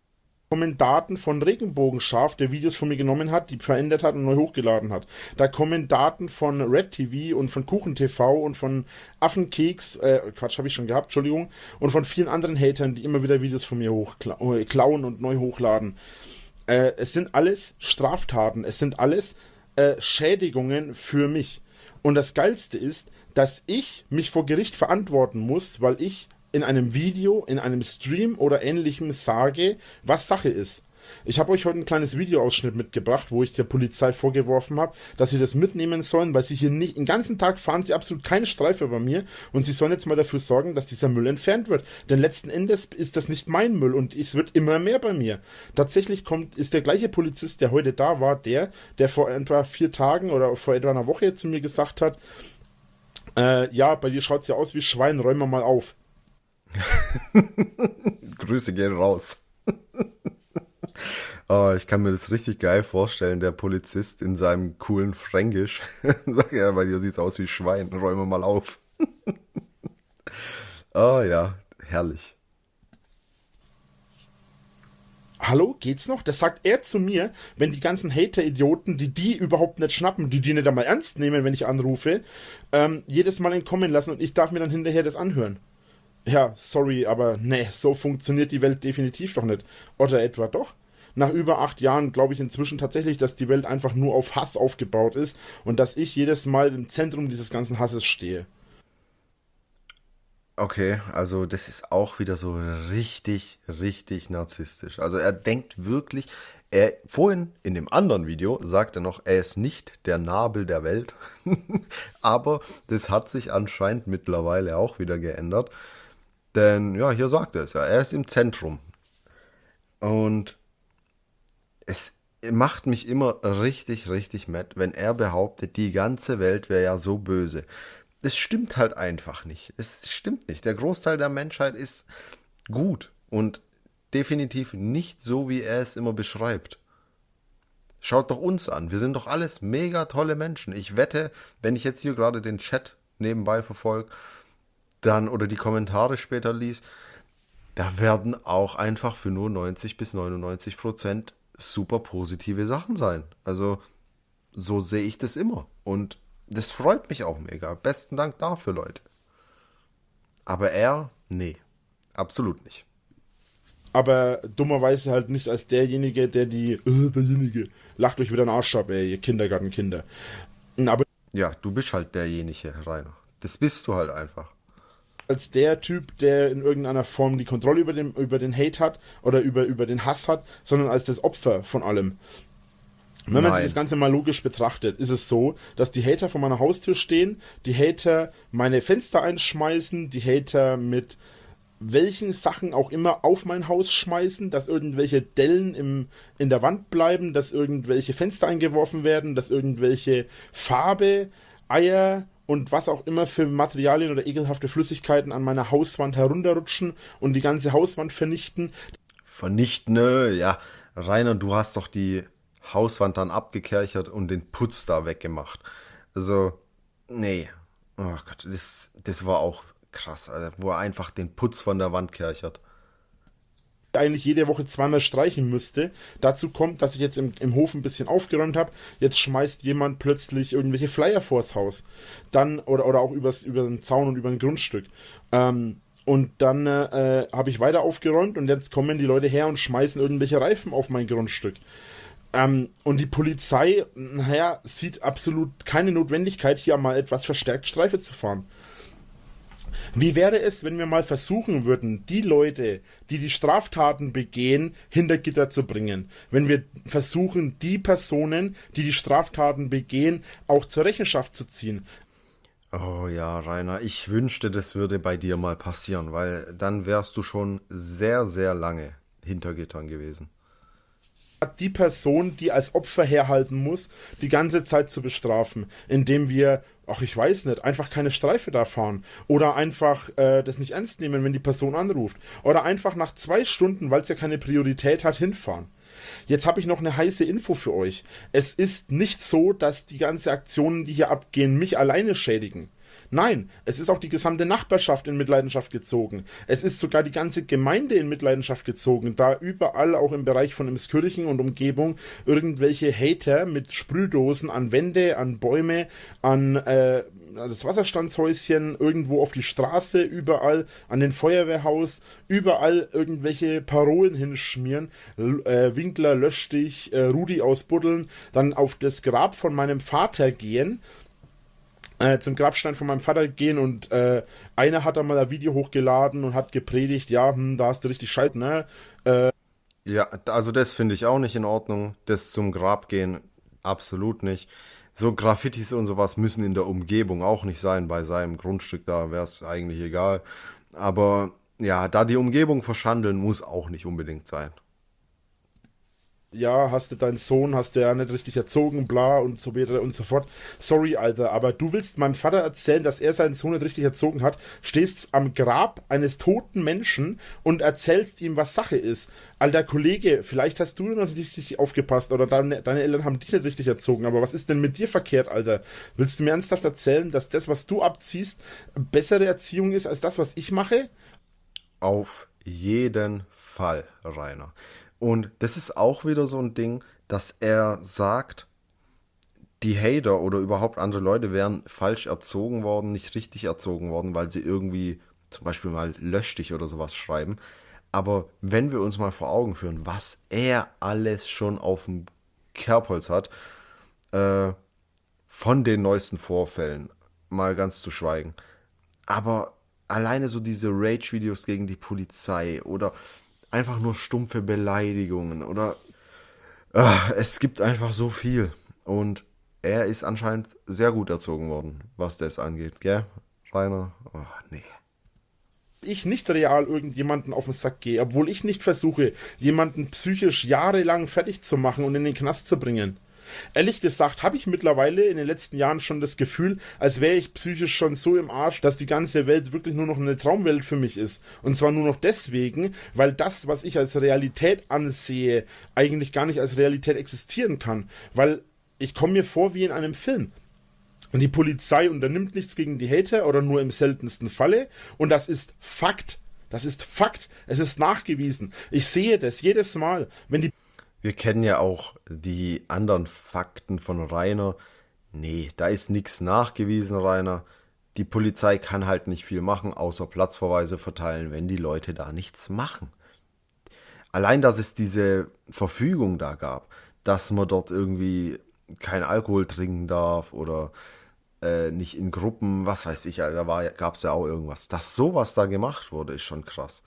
kommen Daten von Regenbogenscharf, der Videos von mir genommen hat, die verändert hat und neu hochgeladen hat. Da kommen Daten von Red T V und von Kuchen T V und von Affenkeks, äh, Quatsch, habe ich schon gehabt, Entschuldigung, und von vielen anderen Hatern, die immer wieder Videos von mir hochklauen und neu hochladen. Äh, es sind alles Straftaten, es sind alles äh, Schädigungen für mich. Und das Geilste ist, dass ich mich vor Gericht verantworten muss, weil ich in einem Video, in einem Stream oder ähnlichem sage, was Sache ist. Ich habe euch heute ein kleines Videoausschnitt mitgebracht, wo ich der Polizei vorgeworfen habe, dass sie das mitnehmen sollen, weil sie hier nicht, den ganzen Tag fahren sie absolut keine Streife bei mir und sie sollen jetzt mal dafür sorgen, dass dieser Müll entfernt wird. Denn letzten Endes ist das nicht mein Müll und es wird immer mehr bei mir. Tatsächlich kommt, ist der gleiche Polizist, der heute da war, der, der vor etwa vier Tagen oder vor etwa einer Woche zu mir gesagt hat, äh, ja, bei dir schaut es ja aus wie Schwein, räum mal auf. Grüße gehen raus. Oh, ich kann mir das richtig geil vorstellen, der Polizist in seinem coolen Fränkisch. Sag ja, bei dir sieht's aus wie Schwein, räume mal auf. Oh ja, herrlich. Hallo, geht's noch? Das sagt er zu mir, wenn die ganzen Hater-Idioten, die die überhaupt nicht schnappen, die die nicht einmal ernst nehmen, wenn ich anrufe, ähm, jedes Mal entkommen lassen und ich darf mir dann hinterher das anhören. Ja, sorry, aber ne, so funktioniert die Welt definitiv doch nicht. Oder etwa doch? Nach über acht Jahren glaube ich inzwischen tatsächlich, dass die Welt einfach nur auf Hass aufgebaut ist und dass ich jedes Mal im Zentrum dieses ganzen Hasses stehe. Okay, also das ist auch wieder so richtig, richtig narzisstisch. Also er denkt wirklich, er vorhin in dem anderen Video sagte er noch, er ist nicht der Nabel der Welt. Aber das hat sich anscheinend mittlerweile auch wieder geändert. Denn ja, hier sagt er es ja, er ist im Zentrum. Und es macht mich immer richtig, richtig matt, wenn er behauptet, die ganze Welt wäre ja so böse. Es stimmt halt einfach nicht. Es stimmt nicht. Der Großteil der Menschheit ist gut und definitiv nicht so, wie er es immer beschreibt. Schaut doch uns an. Wir sind doch alles mega tolle Menschen. Ich wette, wenn ich jetzt hier gerade den Chat nebenbei verfolge, dann oder die Kommentare später liest, da werden auch einfach für nur neunzig bis neunundneunzig Prozent super positive Sachen sein. Also so sehe ich das immer. Und das freut mich auch mega. Besten Dank dafür, Leute. Aber er, nee, absolut nicht. Aber dummerweise halt nicht als derjenige, der die, äh, derjenige, lacht euch wieder den Arsch ab, ey, ihr Kindergartenkinder. Aber ja, du bist halt derjenige, Rainer. Das bist du halt einfach. Als der Typ, der in irgendeiner Form die Kontrolle über den, über den Hate hat oder über, über den Hass hat, sondern als das Opfer von allem. Wenn man sich das Ganze mal logisch betrachtet, ist es so, dass die Hater vor meiner Haustür stehen, die Hater meine Fenster einschmeißen, die Hater mit welchen Sachen auch immer auf mein Haus schmeißen, dass irgendwelche Dellen im, in der Wand bleiben, dass irgendwelche Fenster eingeworfen werden, dass irgendwelche Farbe, Eier und was auch immer für Materialien oder ekelhafte Flüssigkeiten an meiner Hauswand herunterrutschen und die ganze Hauswand vernichten. Vernichten, ja. Rainer, du hast doch die Hauswand dann abgekerchert und den Putz da weggemacht. Also, nee. Oh Gott, das, das war auch krass, Alter, wo er einfach den Putz von der Wand kerchert. Eigentlich jede Woche zweimal streichen müsste. Dazu kommt, dass ich jetzt im, im Hof ein bisschen aufgeräumt habe. Jetzt schmeißt jemand plötzlich irgendwelche Flyer vors Haus. Dann, oder, oder auch übers, über den Zaun und über ein Grundstück. Ähm, und dann äh, habe ich weiter aufgeräumt und jetzt kommen die Leute her und schmeißen irgendwelche Reifen auf mein Grundstück. Ähm, und die Polizei, naja, sieht absolut keine Notwendigkeit, hier mal etwas verstärkt Streife zu fahren. Wie wäre es, wenn wir mal versuchen würden, die Leute, die die Straftaten begehen, hinter Gitter zu bringen? Wenn wir versuchen, die Personen, die die Straftaten begehen, auch zur Rechenschaft zu ziehen? Oh ja, Rainer, ich wünschte, das würde bei dir mal passieren, weil dann wärst du schon sehr, sehr lange hinter Gittern gewesen. Die Person, die als Opfer herhalten muss, die ganze Zeit zu bestrafen, indem wir, ach ich weiß nicht, einfach keine Streife da fahren oder einfach äh, das nicht ernst nehmen, wenn die Person anruft oder einfach nach zwei Stunden, weil es ja keine Priorität hat, hinfahren. Jetzt habe ich noch eine heiße Info für euch. Es ist nicht so, dass die ganzen Aktionen, die hier abgehen, mich alleine schädigen. Nein, es ist auch die gesamte Nachbarschaft in Mitleidenschaft gezogen. Es ist sogar die ganze Gemeinde in Mitleidenschaft gezogen, da überall auch im Bereich von Emskirchen und Umgebung irgendwelche Hater mit Sprühdosen an Wände, an Bäume, an äh, das Wasserstandshäuschen, irgendwo auf die Straße, überall an den Feuerwehrhaus, überall irgendwelche Parolen hinschmieren. L- äh, Winkler lösch dich, äh, Rudi aus Buddeln, dann auf das Grab von meinem Vater gehen, äh, zum Grabstein von meinem Vater gehen und äh, einer hat dann mal ein Video hochgeladen und hat gepredigt, ja, hm, da hast du richtig Scheiß, ne? Äh, Ja, also das finde ich auch nicht in Ordnung. Das zum Grab gehen, absolut nicht. So Graffitis und sowas müssen in der Umgebung auch nicht sein. Bei seinem Grundstück, da wäre es eigentlich egal. Aber ja, da die Umgebung verschandeln, muss auch nicht unbedingt sein. ja, hast du deinen Sohn, hast du ja nicht richtig erzogen, bla und so weiter und so fort. Sorry, Alter, aber du willst meinem Vater erzählen, dass er seinen Sohn nicht richtig erzogen hat, stehst am Grab eines toten Menschen und erzählst ihm, was Sache ist. Alter Kollege, vielleicht hast du noch nicht richtig aufgepasst oder deine, deine Eltern haben dich nicht richtig erzogen, aber was ist denn mit dir verkehrt, Alter? Willst du mir ernsthaft erzählen, dass das, was du abziehst, bessere Erziehung ist als das, was ich mache? Auf jeden Fall, Rainer. Und das ist auch wieder so ein Ding, dass er sagt, die Hater oder überhaupt andere Leute wären falsch erzogen worden, nicht richtig erzogen worden, weil sie irgendwie zum Beispiel mal lösch dich oder sowas schreiben. Aber wenn wir uns mal vor Augen führen, was er alles schon auf dem Kerbholz hat, äh, von den neuesten Vorfällen, mal ganz zu schweigen. Aber alleine so diese Rage-Videos gegen die Polizei oder einfach nur stumpfe Beleidigungen oder ah, es gibt einfach so viel. Und er ist anscheinend sehr gut erzogen worden, was das angeht, gell, Rainer? Oh, nee. Ich nicht real irgendjemanden auf den Sack gehe, obwohl ich nicht versuche, jemanden psychisch jahrelang fertig zu machen und in den Knast zu bringen. Ehrlich gesagt habe ich mittlerweile in den letzten Jahren schon das Gefühl, als wäre ich psychisch schon so im Arsch, dass die ganze Welt wirklich nur noch eine Traumwelt für mich ist. Und zwar nur noch deswegen, weil das, was ich als Realität ansehe, eigentlich gar nicht als Realität existieren kann. Weil ich komme mir vor wie in einem Film. Und die Polizei unternimmt nichts gegen die Hater oder nur im seltensten Falle. Und das ist Fakt. Das ist Fakt. Es ist nachgewiesen. Ich sehe das jedes Mal, wenn die Wir kennen ja auch die anderen Fakten von Rainer. Nee, da ist nichts nachgewiesen, Rainer. Die Polizei kann halt nicht viel machen, außer Platzverweise verteilen, wenn die Leute da nichts machen. Allein, dass es diese Verfügung da gab, dass man dort irgendwie kein Alkohol trinken darf oder äh, nicht in Gruppen, was weiß ich, da gab es ja auch irgendwas. Dass sowas da gemacht wurde, ist schon krass.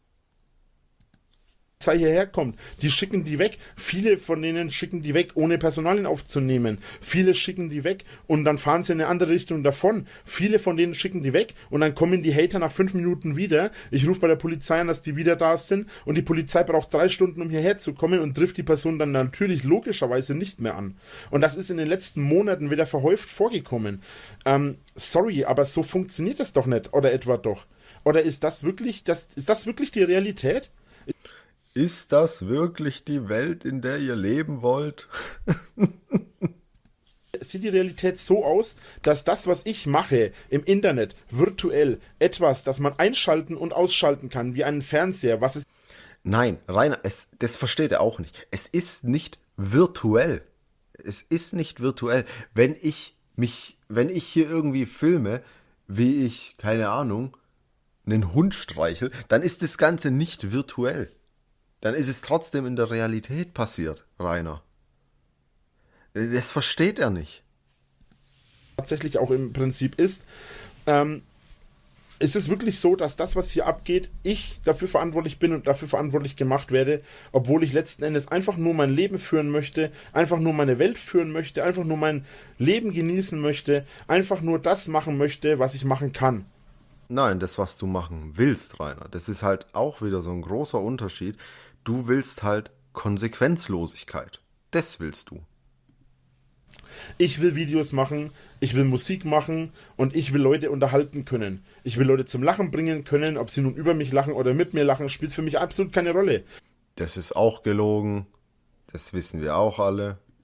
Polizei hierher kommt, die schicken die weg. Viele von denen schicken die weg, ohne Personalien aufzunehmen. Viele schicken die weg und dann fahren sie in eine andere Richtung davon. Viele von denen schicken die weg und dann kommen die Hater nach fünf Minuten wieder. Ich rufe bei der Polizei an, dass die wieder da sind und die Polizei braucht drei Stunden, um hierher zu kommen und trifft die Person dann natürlich logischerweise nicht mehr an. Und das ist in den letzten Monaten wieder verhäuft vorgekommen. Ähm, sorry, aber so funktioniert das doch nicht. Oder etwa doch? Oder ist das wirklich, das, ist das wirklich die Realität? Ist das wirklich die Welt, in der ihr leben wollt? Sieht die Realität so aus, dass das, was ich mache im Internet, virtuell, etwas, das man einschalten und ausschalten kann, wie einen Fernseher, was ist... Nein, Rainer, es, das versteht er auch nicht. Es ist nicht virtuell. Es ist nicht virtuell. Wenn ich mich, wenn ich hier irgendwie filme, wie ich, keine Ahnung, einen Hund streichel, dann ist das Ganze nicht virtuell. Dann ist es trotzdem in der Realität passiert, Rainer. Das versteht er nicht. Tatsächlich auch im Prinzip ist, ähm, ist es wirklich so, dass das, was hier abgeht, ich dafür verantwortlich bin und dafür verantwortlich gemacht werde, obwohl ich letzten Endes einfach nur mein Leben führen möchte, einfach nur meine Welt führen möchte, einfach nur mein Leben genießen möchte, einfach nur das machen möchte, was ich machen kann. Nein, das, was du machen willst, Rainer, das ist halt auch wieder so ein großer Unterschied. Du willst halt Konsequenzlosigkeit. Das willst du. Ich will Videos machen, ich will Musik machen und ich will Leute unterhalten können. Ich will Leute zum Lachen bringen können, ob sie nun über mich lachen oder mit mir lachen, spielt für mich absolut keine Rolle. Das ist auch gelogen. Das wissen wir auch alle.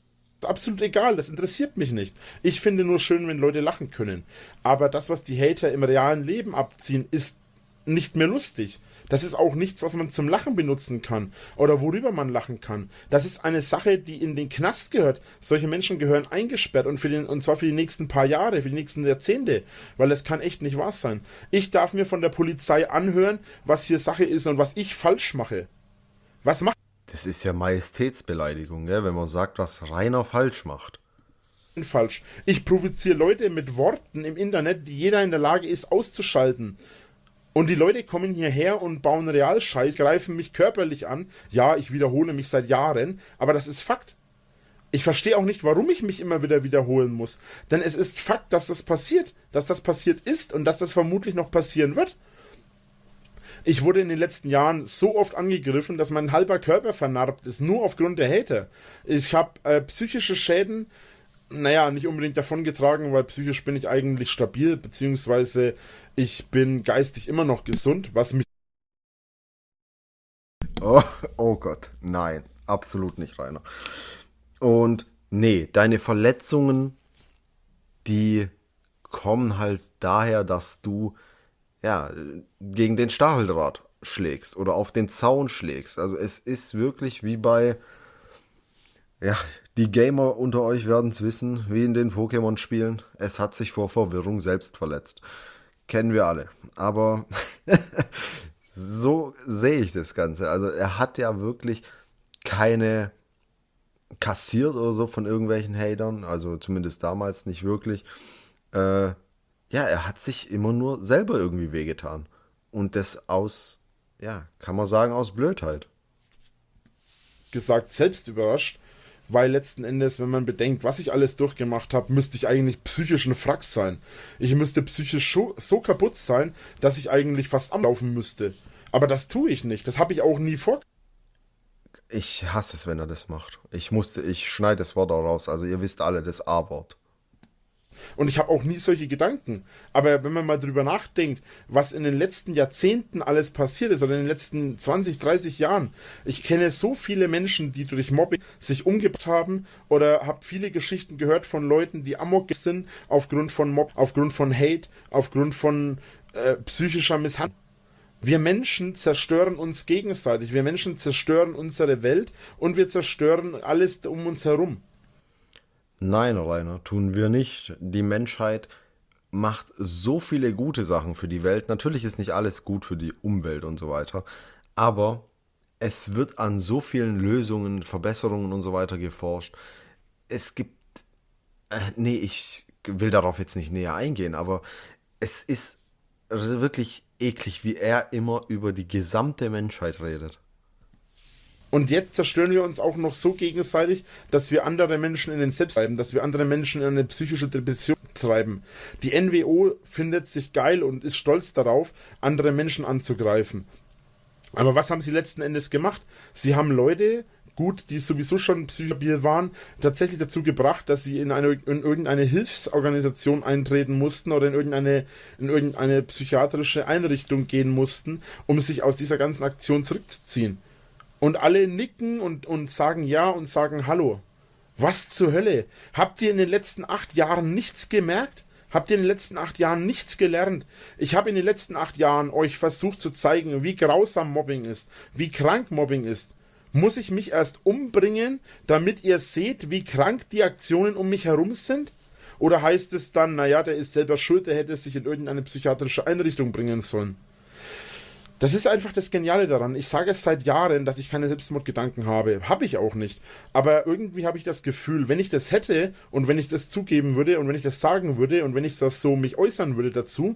ist absolut egal, das interessiert mich nicht. Ich finde nur schön, wenn Leute lachen können. Aber das, was die Hater im realen Leben abziehen, ist nicht mehr lustig. Das ist auch nichts, was man zum Lachen benutzen kann oder worüber man lachen kann. Das ist eine Sache, die in den Knast gehört. Solche Menschen gehören eingesperrt und, für den, und zwar für die nächsten paar Jahre, für die nächsten Jahrzehnte, weil das kann echt nicht wahr sein. Ich darf mir von der Polizei anhören, was hier Sache ist und was ich falsch mache. Was macht Das ist ja Majestätsbeleidigung, gell? Wenn man sagt, was Rainer falsch macht. falsch? Ich provoziere Leute mit Worten im Internet, die jeder in der Lage ist auszuschalten. Und die Leute kommen hierher und bauen Realscheiß, greifen mich körperlich an. Ja, ich wiederhole mich seit Jahren, aber das ist Fakt. Ich verstehe auch nicht, warum ich mich immer wieder wiederholen muss. Denn es ist Fakt, dass das passiert, dass das passiert ist und dass das vermutlich noch passieren wird. Ich wurde in den letzten Jahren so oft angegriffen, dass mein halber Körper vernarbt ist, nur aufgrund der Hater. Ich habe äh, psychische Schäden, naja, nicht unbedingt davongetragen, weil psychisch bin ich eigentlich stabil, beziehungsweise ich bin geistig immer noch gesund, was mich... Oh, oh Gott, nein, absolut nicht, Rainer. Und nee, deine Verletzungen, die kommen halt daher, dass du ja gegen den Stacheldraht schlägst oder auf den Zaun schlägst. Also es ist wirklich wie bei, ja, die Gamer unter euch werden es wissen, wie in den Pokémon-Spielen. Es hat sich vor Verwirrung selbst verletzt. Kennen wir alle. Aber so sehe ich das Ganze. Also er hat ja wirklich keine kassiert oder so von irgendwelchen Hatern. Also zumindest damals nicht wirklich. Äh, ja, er hat sich immer nur selber irgendwie wehgetan. Und das aus, ja, kann man sagen, aus Blödheit. gesagt, selbst überrascht, weil letzten Endes, wenn man bedenkt, was ich alles durchgemacht habe, müsste ich eigentlich psychisch ein Frax sein. Ich müsste psychisch so, so kaputt sein, dass ich eigentlich fast amlaufen müsste. Aber das tue ich nicht. Das habe ich auch nie vor. Ich hasse es, wenn er das macht. Ich musste, ich schneide das Wort auch raus. Also ihr wisst alle, das A-Wort. Und ich habe auch nie solche Gedanken. Aber wenn man mal drüber nachdenkt, was in den letzten Jahrzehnten alles passiert ist, oder in den letzten zwanzig, dreißig Jahren. Ich kenne so viele Menschen, die durch Mobbing sich umgebracht haben, oder habe viele Geschichten gehört von Leuten, die amok sind, aufgrund von Mob, aufgrund von Hate, aufgrund von äh, psychischer Misshandlung. Wir Menschen zerstören uns gegenseitig. Wir Menschen zerstören unsere Welt und wir zerstören alles um uns herum. Nein, Rainer, tun wir nicht. Die Menschheit macht so viele gute Sachen für die Welt. Natürlich ist nicht alles gut für die Umwelt und so weiter, aber es wird an so vielen Lösungen, Verbesserungen und so weiter geforscht. Es gibt, äh, nee, ich will darauf jetzt nicht näher eingehen, aber es ist wirklich eklig, wie er immer über die gesamte Menschheit redet. Und jetzt zerstören wir uns auch noch so gegenseitig, dass wir andere Menschen in den Selbst treiben, dass wir andere Menschen in eine psychische Depression treiben. Die N W O findet sich geil und ist stolz darauf, andere Menschen anzugreifen. Aber was haben sie letzten Endes gemacht? Sie haben Leute, gut, die sowieso schon psychobil waren, tatsächlich dazu gebracht, dass sie in, eine, in irgendeine Hilfsorganisation eintreten mussten oder in irgendeine, in irgendeine psychiatrische Einrichtung gehen mussten, um sich aus dieser ganzen Aktion zurückzuziehen. Und alle nicken und, und sagen ja und sagen Hallo. Was zur Hölle? Habt ihr in den letzten acht Jahren nichts gemerkt? Habt ihr in den letzten acht Jahren nichts gelernt? Ich habe in den letzten acht Jahren euch versucht zu zeigen, wie grausam Mobbing ist, wie krank Mobbing ist. Muss ich mich erst umbringen, damit ihr seht, wie krank die Aktionen um mich herum sind? Oder heißt es dann, naja, der ist selber schuld, der hätte sich in irgendeine psychiatrische Einrichtung bringen sollen? Das ist einfach das Geniale daran. Ich sage es seit Jahren, dass ich keine Selbstmordgedanken habe. Habe ich auch nicht. Aber irgendwie habe ich das Gefühl, wenn ich das hätte und wenn ich das zugeben würde und wenn ich das sagen würde und wenn ich das so mich äußern würde dazu,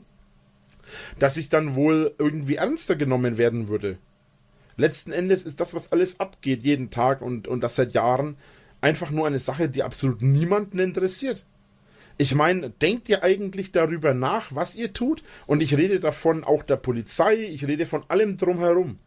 dass ich dann wohl irgendwie ernster genommen werden würde. Letzten Endes ist das, was alles abgeht jeden Tag und, und das seit Jahren, einfach nur eine Sache, die absolut niemanden interessiert. Ich meine, denkt ihr eigentlich darüber nach, was ihr tut? Und ich rede davon auch der Polizei, ich rede von allem drumherum.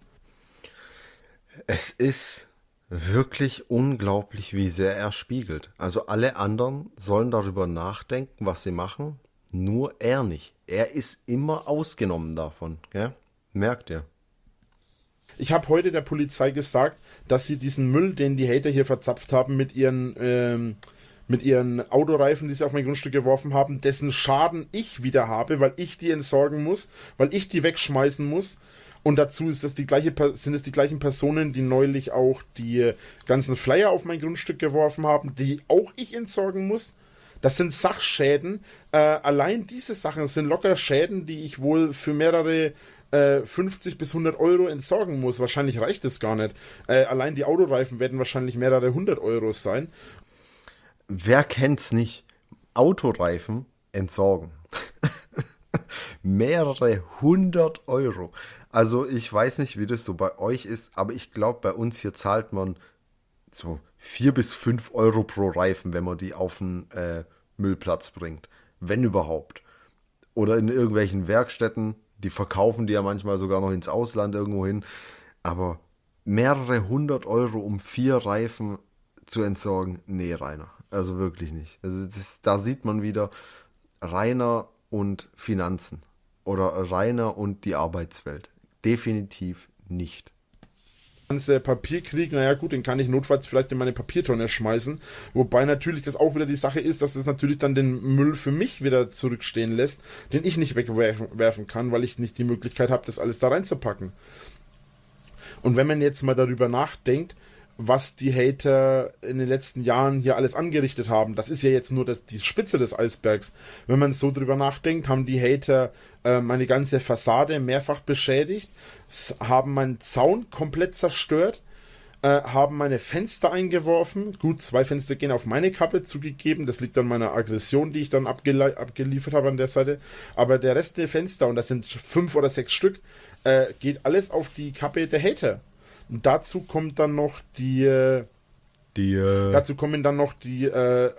Es ist wirklich unglaublich, wie sehr er spiegelt. Also alle anderen sollen darüber nachdenken, was sie machen, nur er nicht. Er ist immer ausgenommen davon, gell? Merkt ihr? Ich habe heute der Polizei gesagt, dass sie diesen Müll, den die Hater hier verzapft haben mit ihren, ähm, mit ihren Autoreifen, die sie auf mein Grundstück geworfen haben, dessen Schaden ich wieder habe, weil ich die entsorgen muss, weil ich die wegschmeißen muss. Und dazu ist das die gleiche, sind es die gleichen Personen, die neulich auch die ganzen Flyer auf mein Grundstück geworfen haben, die auch ich entsorgen muss. Das sind Sachschäden. Äh, allein diese Sachen sind locker Schäden, die ich wohl für mehrere äh, fünfzig bis hundert Euro entsorgen muss. Wahrscheinlich reicht es gar nicht. Äh, allein die Autoreifen werden wahrscheinlich mehrere hundert Euro sein. Wer kennt's nicht? Autoreifen entsorgen. Mehrere hundert Euro. Also ich weiß nicht, wie das so bei euch ist, aber ich glaube, bei uns hier zahlt man so vier bis fünf Euro pro Reifen, wenn man die auf den äh, Müllplatz bringt. Wenn überhaupt. Oder in irgendwelchen Werkstätten, die verkaufen die ja manchmal sogar noch ins Ausland irgendwo hin. Aber mehrere hundert Euro, um vier Reifen zu entsorgen, nee, Rainer. Also wirklich nicht. Also das, da sieht man wieder Rainer und Finanzen. Oder Rainer und die Arbeitswelt. Definitiv nicht. Ganze Papierkrieg, naja gut, den kann ich notfalls vielleicht in meine Papiertonne schmeißen. Wobei natürlich das auch wieder die Sache ist, dass das natürlich dann den Müll für mich wieder zurückstehen lässt, den ich nicht wegwerfen kann, weil ich nicht die Möglichkeit habe, das alles da reinzupacken. Und wenn man jetzt mal darüber nachdenkt, was die Hater in den letzten Jahren hier alles angerichtet haben. Das ist ja jetzt nur das, die Spitze des Eisbergs. Wenn man so drüber nachdenkt, haben die Hater äh, meine ganze Fassade mehrfach beschädigt, haben meinen Zaun komplett zerstört, äh, haben meine Fenster eingeworfen. Gut, zwei Fenster gehen auf meine Kappe zugegeben. Das liegt an meiner Aggression, die ich dann abgele- abgeliefert habe an der Seite. Aber der Rest der Fenster, und das sind fünf oder sechs Stück, äh, geht alles auf die Kappe der Hater. Und dazu kommt dann noch die, die äh, dazu kommen dann noch die, äh,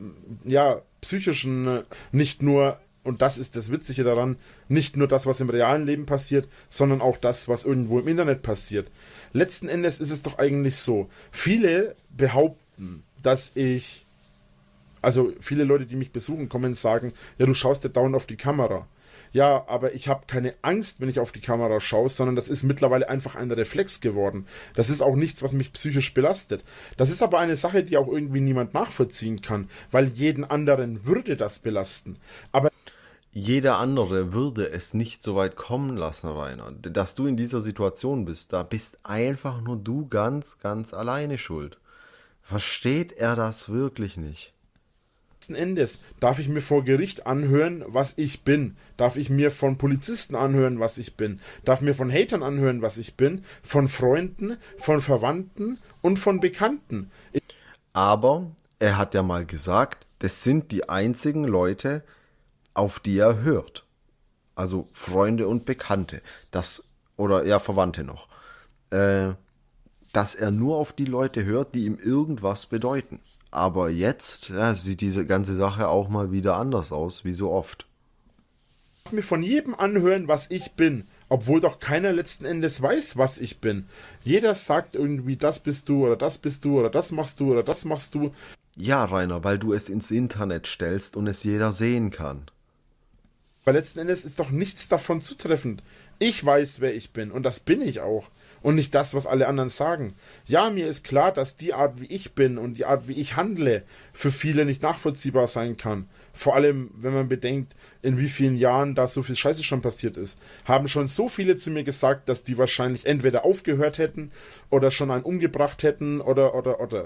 ja, psychischen, nicht nur, und das ist das Witzige daran, nicht nur das, was im realen Leben passiert, sondern auch das, was irgendwo im Internet passiert. Letzten Endes ist es doch eigentlich so, viele behaupten, dass ich, also viele Leute, die mich besuchen, kommen und sagen, ja, du schaust ja dauernd auf die Kamera. Ja, aber ich habe keine Angst, wenn ich auf die Kamera schaue, sondern das ist mittlerweile einfach ein Reflex geworden. Das ist auch nichts, was mich psychisch belastet. Das ist aber eine Sache, die auch irgendwie niemand nachvollziehen kann, weil jeden anderen würde das belasten. Aber jeder andere würde es nicht so weit kommen lassen, Rainer. Dass du in dieser Situation bist, da bist einfach nur du ganz, ganz alleine schuld. Versteht er das wirklich nicht? Letzten Endes darf ich mir vor Gericht anhören, was ich bin. Darf ich mir von Polizisten anhören, was ich bin. Darf mir von Hatern anhören, was ich bin. Von Freunden, von Verwandten und von Bekannten. Ich Aber er hat ja mal gesagt, das sind die einzigen Leute, auf die er hört. Also Freunde und Bekannte. Das, oder ja, Verwandte noch. Äh, dass er nur auf die Leute hört, die ihm irgendwas bedeuten. Aber jetzt ja, sieht diese ganze Sache auch mal wieder anders aus, wie so oft. Ich darf mir von jedem anhören, was ich bin, obwohl doch keiner letzten Endes weiß, was ich bin. Jeder sagt irgendwie, das bist du oder das bist du oder das machst du oder das machst du. Ja, Rainer, weil du es ins Internet stellst und es jeder sehen kann. Aber letzten Endes ist doch nichts davon zutreffend. Ich weiß, wer ich bin und das bin ich auch. Und nicht das, was alle anderen sagen. Ja, mir ist klar, dass die Art, wie ich bin und die Art, wie ich handle, für viele nicht nachvollziehbar sein kann. Vor allem, wenn man bedenkt, in wie vielen Jahren da so viel Scheiße schon passiert ist. Haben schon so viele zu mir gesagt, dass die wahrscheinlich entweder aufgehört hätten oder schon einen umgebracht hätten oder, oder, oder.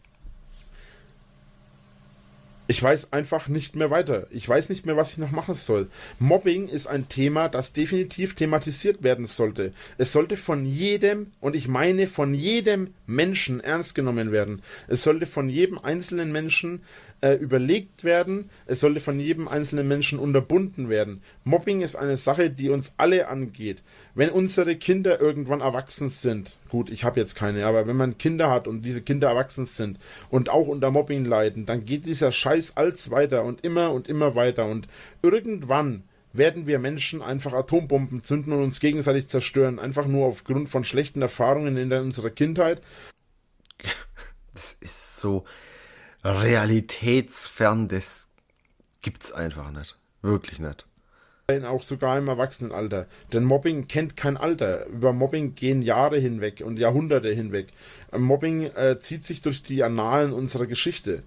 Ich weiß einfach nicht mehr weiter. Ich weiß nicht mehr, was ich noch machen soll. Mobbing ist ein Thema, das definitiv thematisiert werden sollte. Es sollte von jedem, und ich meine von jedem Menschen ernst genommen werden. Es sollte von jedem einzelnen Menschen äh, überlegt werden. Es sollte von jedem einzelnen Menschen unterbunden werden. Mobbing ist eine Sache, die uns alle angeht. Wenn unsere Kinder irgendwann erwachsen sind, gut, ich habe jetzt keine, aber wenn man Kinder hat und diese Kinder erwachsen sind und auch unter Mobbing leiden, dann geht dieser Scheiß als weiter und immer und immer weiter und irgendwann werden wir Menschen einfach Atombomben zünden und uns gegenseitig zerstören, einfach nur aufgrund von schlechten Erfahrungen in unserer Kindheit. Das ist so realitätsfern, das gibt's einfach nicht. Wirklich nicht. auch sogar im Erwachsenenalter. Denn Mobbing kennt kein Alter. Über Mobbing gehen Jahre hinweg und Jahrhunderte hinweg. Mobbing äh, zieht sich durch die Annalen unserer Geschichte.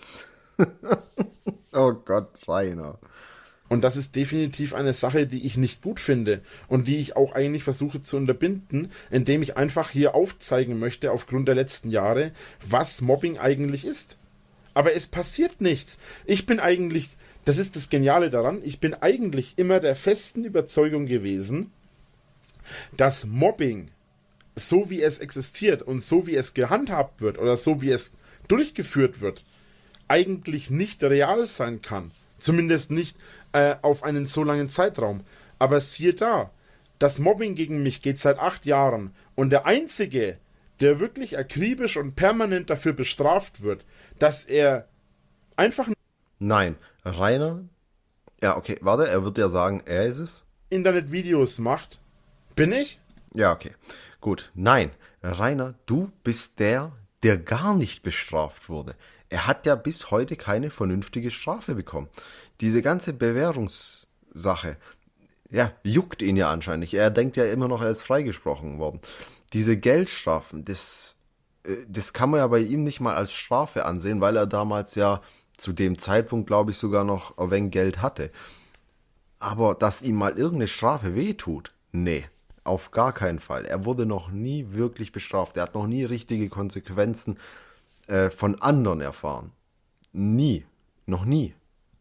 Oh Gott, Rainer. Und das ist definitiv eine Sache, die ich nicht gut finde und die ich auch eigentlich versuche zu unterbinden, indem ich einfach hier aufzeigen möchte, aufgrund der letzten Jahre, was Mobbing eigentlich ist. Aber es passiert nichts. Ich bin eigentlich, das ist das Geniale daran, ich bin eigentlich immer der festen Überzeugung gewesen, dass Mobbing, so wie es existiert und so wie es gehandhabt wird oder so wie es durchgeführt wird, eigentlich nicht real sein kann. Zumindest nicht äh, auf einen so langen Zeitraum. Aber siehe da, das Mobbing gegen mich geht seit acht Jahren und der Einzige, der wirklich akribisch und permanent dafür bestraft wird, dass er einfach Nein, Rainer, ja okay, warte, er wird ja sagen, er ist es. Internetvideos macht, bin ich? Ja, okay, gut. Nein, Rainer, du bist der, der gar nicht bestraft wurde. Er hat ja bis heute keine vernünftige Strafe bekommen. Diese ganze Bewährungssache, ja, juckt ihn ja anscheinend nicht. Er denkt ja immer noch, er ist freigesprochen worden. Diese Geldstrafen, das, das kann man ja bei ihm nicht mal als Strafe ansehen, weil er damals ja zu dem Zeitpunkt, glaube ich, sogar noch ein wenig Geld hatte. Aber dass ihm mal irgendeine Strafe wehtut, nee, auf gar keinen Fall. Er wurde noch nie wirklich bestraft. Er hat noch nie richtige Konsequenzen äh, von anderen erfahren. Nie. Noch nie.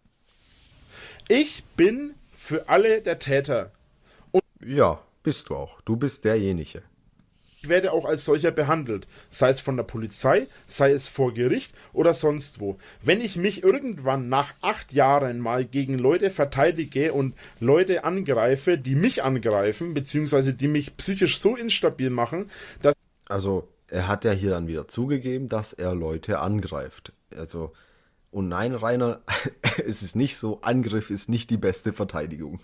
Ich bin für alle der Täter. Ja, bist du auch. Du bist derjenige. Ich werde auch als solcher behandelt, sei es von der Polizei, sei es vor Gericht oder sonst wo. Wenn ich mich irgendwann nach acht Jahren mal gegen Leute verteidige und Leute angreife, die mich angreifen, beziehungsweise die mich psychisch so instabil machen, dass... Also, er hat ja hier dann wieder zugegeben, dass er Leute angreift. Also, und nein, Rainer, es ist nicht so, Angriff ist nicht die beste Verteidigung.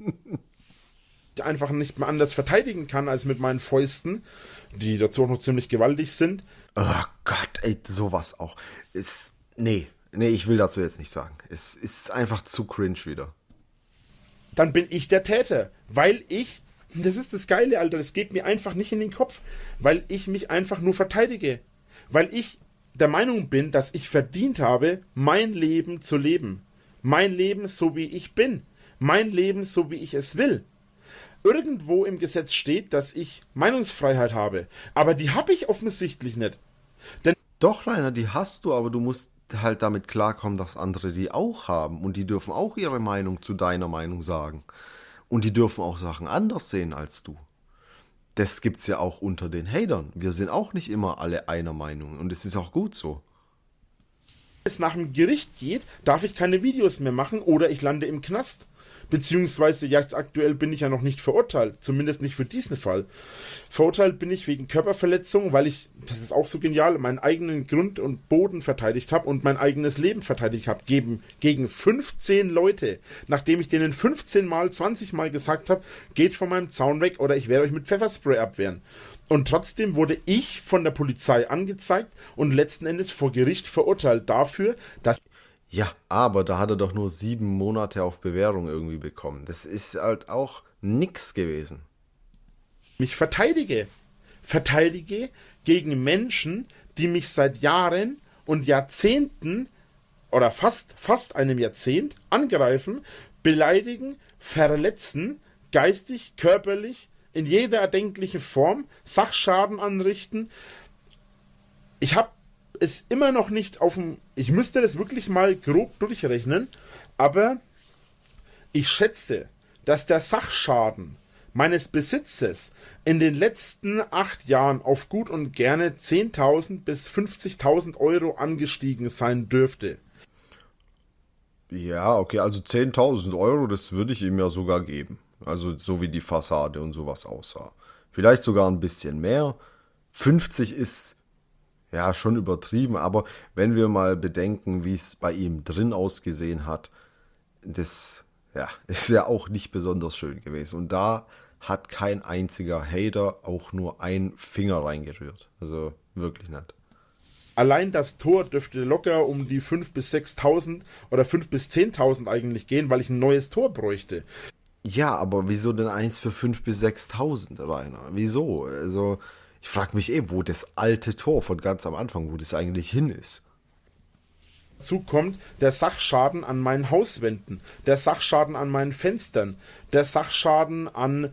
einfach nicht mehr anders verteidigen kann als mit meinen Fäusten, die dazu auch noch ziemlich gewaltig sind. Oh Gott, ey, sowas auch. Ist, nee, nee, ich will dazu jetzt nicht sagen. Es ist einfach zu cringe wieder. Dann bin ich der Täter, weil ich, das ist das Geile, Alter, das geht mir einfach nicht in den Kopf, weil ich mich einfach nur verteidige. Weil ich der Meinung bin, dass ich verdient habe, mein Leben zu leben. Mein Leben so wie ich bin. Mein Leben so wie ich es will. Irgendwo im Gesetz steht, dass ich Meinungsfreiheit habe. Aber die habe ich offensichtlich nicht. Denn Doch, Rainer, die hast du, aber du musst halt damit klarkommen, dass andere die auch haben. Und die dürfen auch ihre Meinung zu deiner Meinung sagen. Und die dürfen auch Sachen anders sehen als du. Das gibt's ja auch unter den Hatern. Wir sind auch nicht immer alle einer Meinung. Und es ist auch gut so. wenn es nach dem Gericht geht, darf ich keine Videos mehr machen oder ich lande im Knast. Beziehungsweise, jetzt aktuell bin ich ja noch nicht verurteilt. Zumindest nicht für diesen Fall. Verurteilt bin ich wegen Körperverletzung, weil ich, das ist auch so genial, meinen eigenen Grund und Boden verteidigt habe und mein eigenes Leben verteidigt habe. Gegen, gegen fünfzehn Leute. Nachdem ich denen fünfzehn Mal, zwanzig Mal gesagt habe, geht von meinem Zaun weg oder ich werde euch mit Pfefferspray abwehren. Und trotzdem wurde ich von der Polizei angezeigt und letzten Endes vor Gericht verurteilt dafür, dass... Ja, aber da hat er doch nur sieben Monate auf Bewährung irgendwie bekommen. Das ist halt auch nix gewesen. mich verteidige. Verteidige gegen Menschen, die mich seit Jahren und Jahrzehnten oder fast, fast einem Jahrzehnt angreifen, beleidigen, verletzen, geistig, körperlich, in jeder erdenklichen Form, Sachschaden anrichten. Ich habe es immer noch nicht auf dem... Ich müsste das wirklich mal grob durchrechnen, aber ich schätze, dass der Sachschaden meines Besitzes in den letzten acht Jahren auf gut und gerne zehntausend bis fünfzigtausend Euro angestiegen sein dürfte. Ja, okay, also zehntausend Euro, das würde ich ihm ja sogar geben. Also so wie die Fassade und sowas aussah. Vielleicht sogar ein bisschen mehr. fünfzig ist ja schon übertrieben, aber wenn wir mal bedenken, wie es bei ihm drin ausgesehen hat, das ja, ist ja auch nicht besonders schön gewesen. Und da hat kein einziger Hater auch nur einen Finger reingerührt. Also wirklich nicht. Allein das Tor dürfte locker um die fünftausend bis sechstausend oder fünftausend bis zehntausend eigentlich gehen, weil ich ein neues Tor bräuchte. Ja, aber wieso denn eins für fünftausend bis sechstausend, Rainer? Wieso? Also, ich frage mich eben, wo das alte Tor von ganz am Anfang, wo das eigentlich hin ist. Dazu kommt der Sachschaden an meinen Hauswänden, der Sachschaden an meinen Fenstern, der Sachschaden an...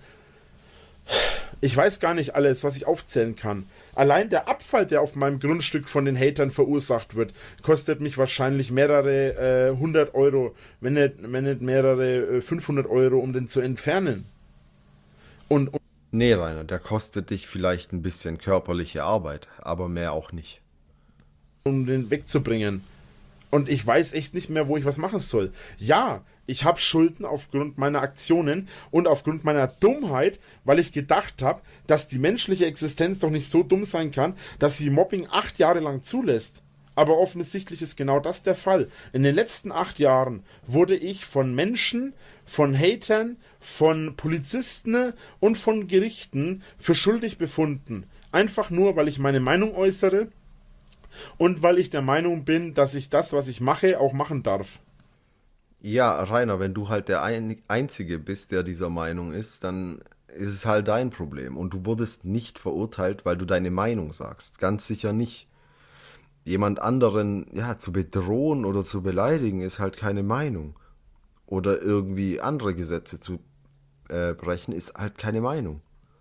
Ich weiß gar nicht alles, was ich aufzählen kann. Allein der Abfall, der auf meinem Grundstück von den Hatern verursacht wird, kostet mich wahrscheinlich mehrere äh, hundert Euro, wenn nicht, wenn nicht mehrere äh, fünfhundert Euro, um den zu entfernen. Und, und Nee, Rainer, der kostet dich vielleicht ein bisschen körperliche Arbeit, aber mehr auch nicht. um den wegzubringen. Und ich weiß echt nicht mehr, wo ich was machen soll. Ja, ich habe Schulden aufgrund meiner Aktionen und aufgrund meiner Dummheit, weil ich gedacht habe, dass die menschliche Existenz doch nicht so dumm sein kann, dass sie Mobbing acht Jahre lang zulässt. Aber offensichtlich ist genau das der Fall. In den letzten acht Jahren wurde ich von Menschen, von Hatern, von Polizisten und von Gerichten für schuldig befunden. Einfach nur, weil ich meine Meinung äußere und weil ich der Meinung bin, dass ich das, was ich mache, auch machen darf. Ja, Rainer, wenn du halt der ein Einzige bist, der dieser Meinung ist, dann ist es halt dein Problem. Und du wurdest nicht verurteilt, weil du deine Meinung sagst. Ganz sicher nicht. Jemand anderen, ja, zu bedrohen oder zu beleidigen, ist halt keine Meinung. Oder irgendwie andere Gesetze zu äh, brechen, ist halt keine Meinung.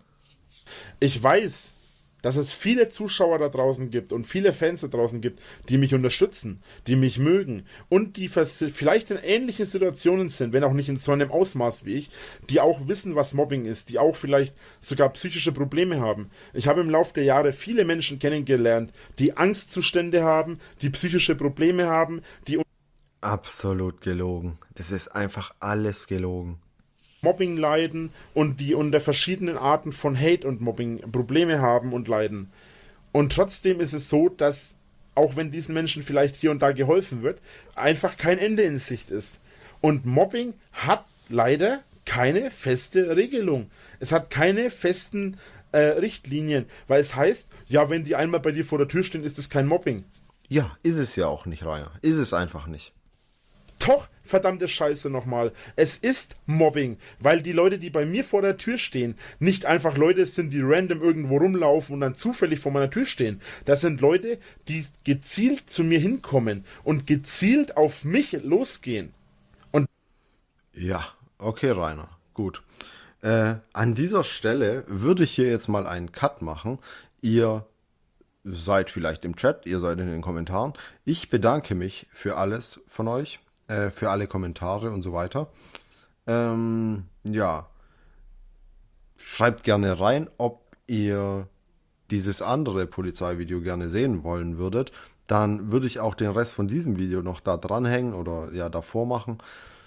Ich weiß, dass es viele Zuschauer da draußen gibt und viele Fans da draußen gibt, die mich unterstützen, die mich mögen und die vielleicht in ähnlichen Situationen sind, wenn auch nicht in so einem Ausmaß wie ich, die auch wissen, was Mobbing ist, die auch vielleicht sogar psychische Probleme haben. Ich habe im Laufe der Jahre viele Menschen kennengelernt, die Angstzustände haben, die psychische Probleme haben, die Absolut gelogen. Das ist einfach alles gelogen. Mobbing leiden und die unter verschiedenen Arten von Hate und Mobbing Probleme haben und leiden. Und trotzdem ist es so, dass, auch wenn diesen Menschen vielleicht hier und da geholfen wird, einfach kein Ende in Sicht ist. Und Mobbing hat leider keine feste Regelung. Es hat keine festen äh, Richtlinien, weil es heißt, ja, wenn die einmal bei dir vor der Tür stehen, ist es kein Mobbing. Ja, ist es ja auch nicht, Rainer. Ist es einfach nicht. Doch, verdammte Scheiße nochmal. Es ist Mobbing, weil die Leute, die bei mir vor der Tür stehen, nicht einfach Leute sind, die random irgendwo rumlaufen und dann zufällig vor meiner Tür stehen. Das sind Leute, die gezielt zu mir hinkommen und gezielt auf mich losgehen. Und Ja, okay, Rainer. Gut. Äh, an dieser Stelle würde ich hier jetzt mal einen Cut machen. Ihr seid vielleicht im Chat, ihr seid in den Kommentaren. Ich bedanke mich für alles von euch. Für alle Kommentare und so weiter. Ähm, ja. Schreibt gerne rein, ob ihr dieses andere Polizeivideo gerne sehen wollen würdet. Dann würde ich auch den Rest von diesem Video noch da dranhängen oder ja davor machen.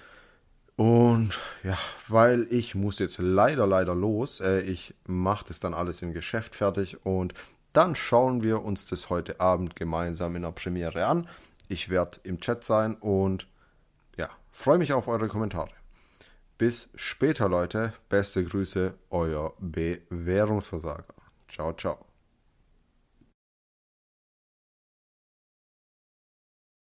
Und ja, weil ich muss jetzt leider, leider los. Äh, ich mache das dann alles im Geschäft fertig und dann schauen wir uns das heute Abend gemeinsam in der Premiere an. Ich werde im Chat sein und ja, freue mich auf eure Kommentare. Bis später, Leute. Beste Grüße, euer Bewährungsversager. Ciao, ciao.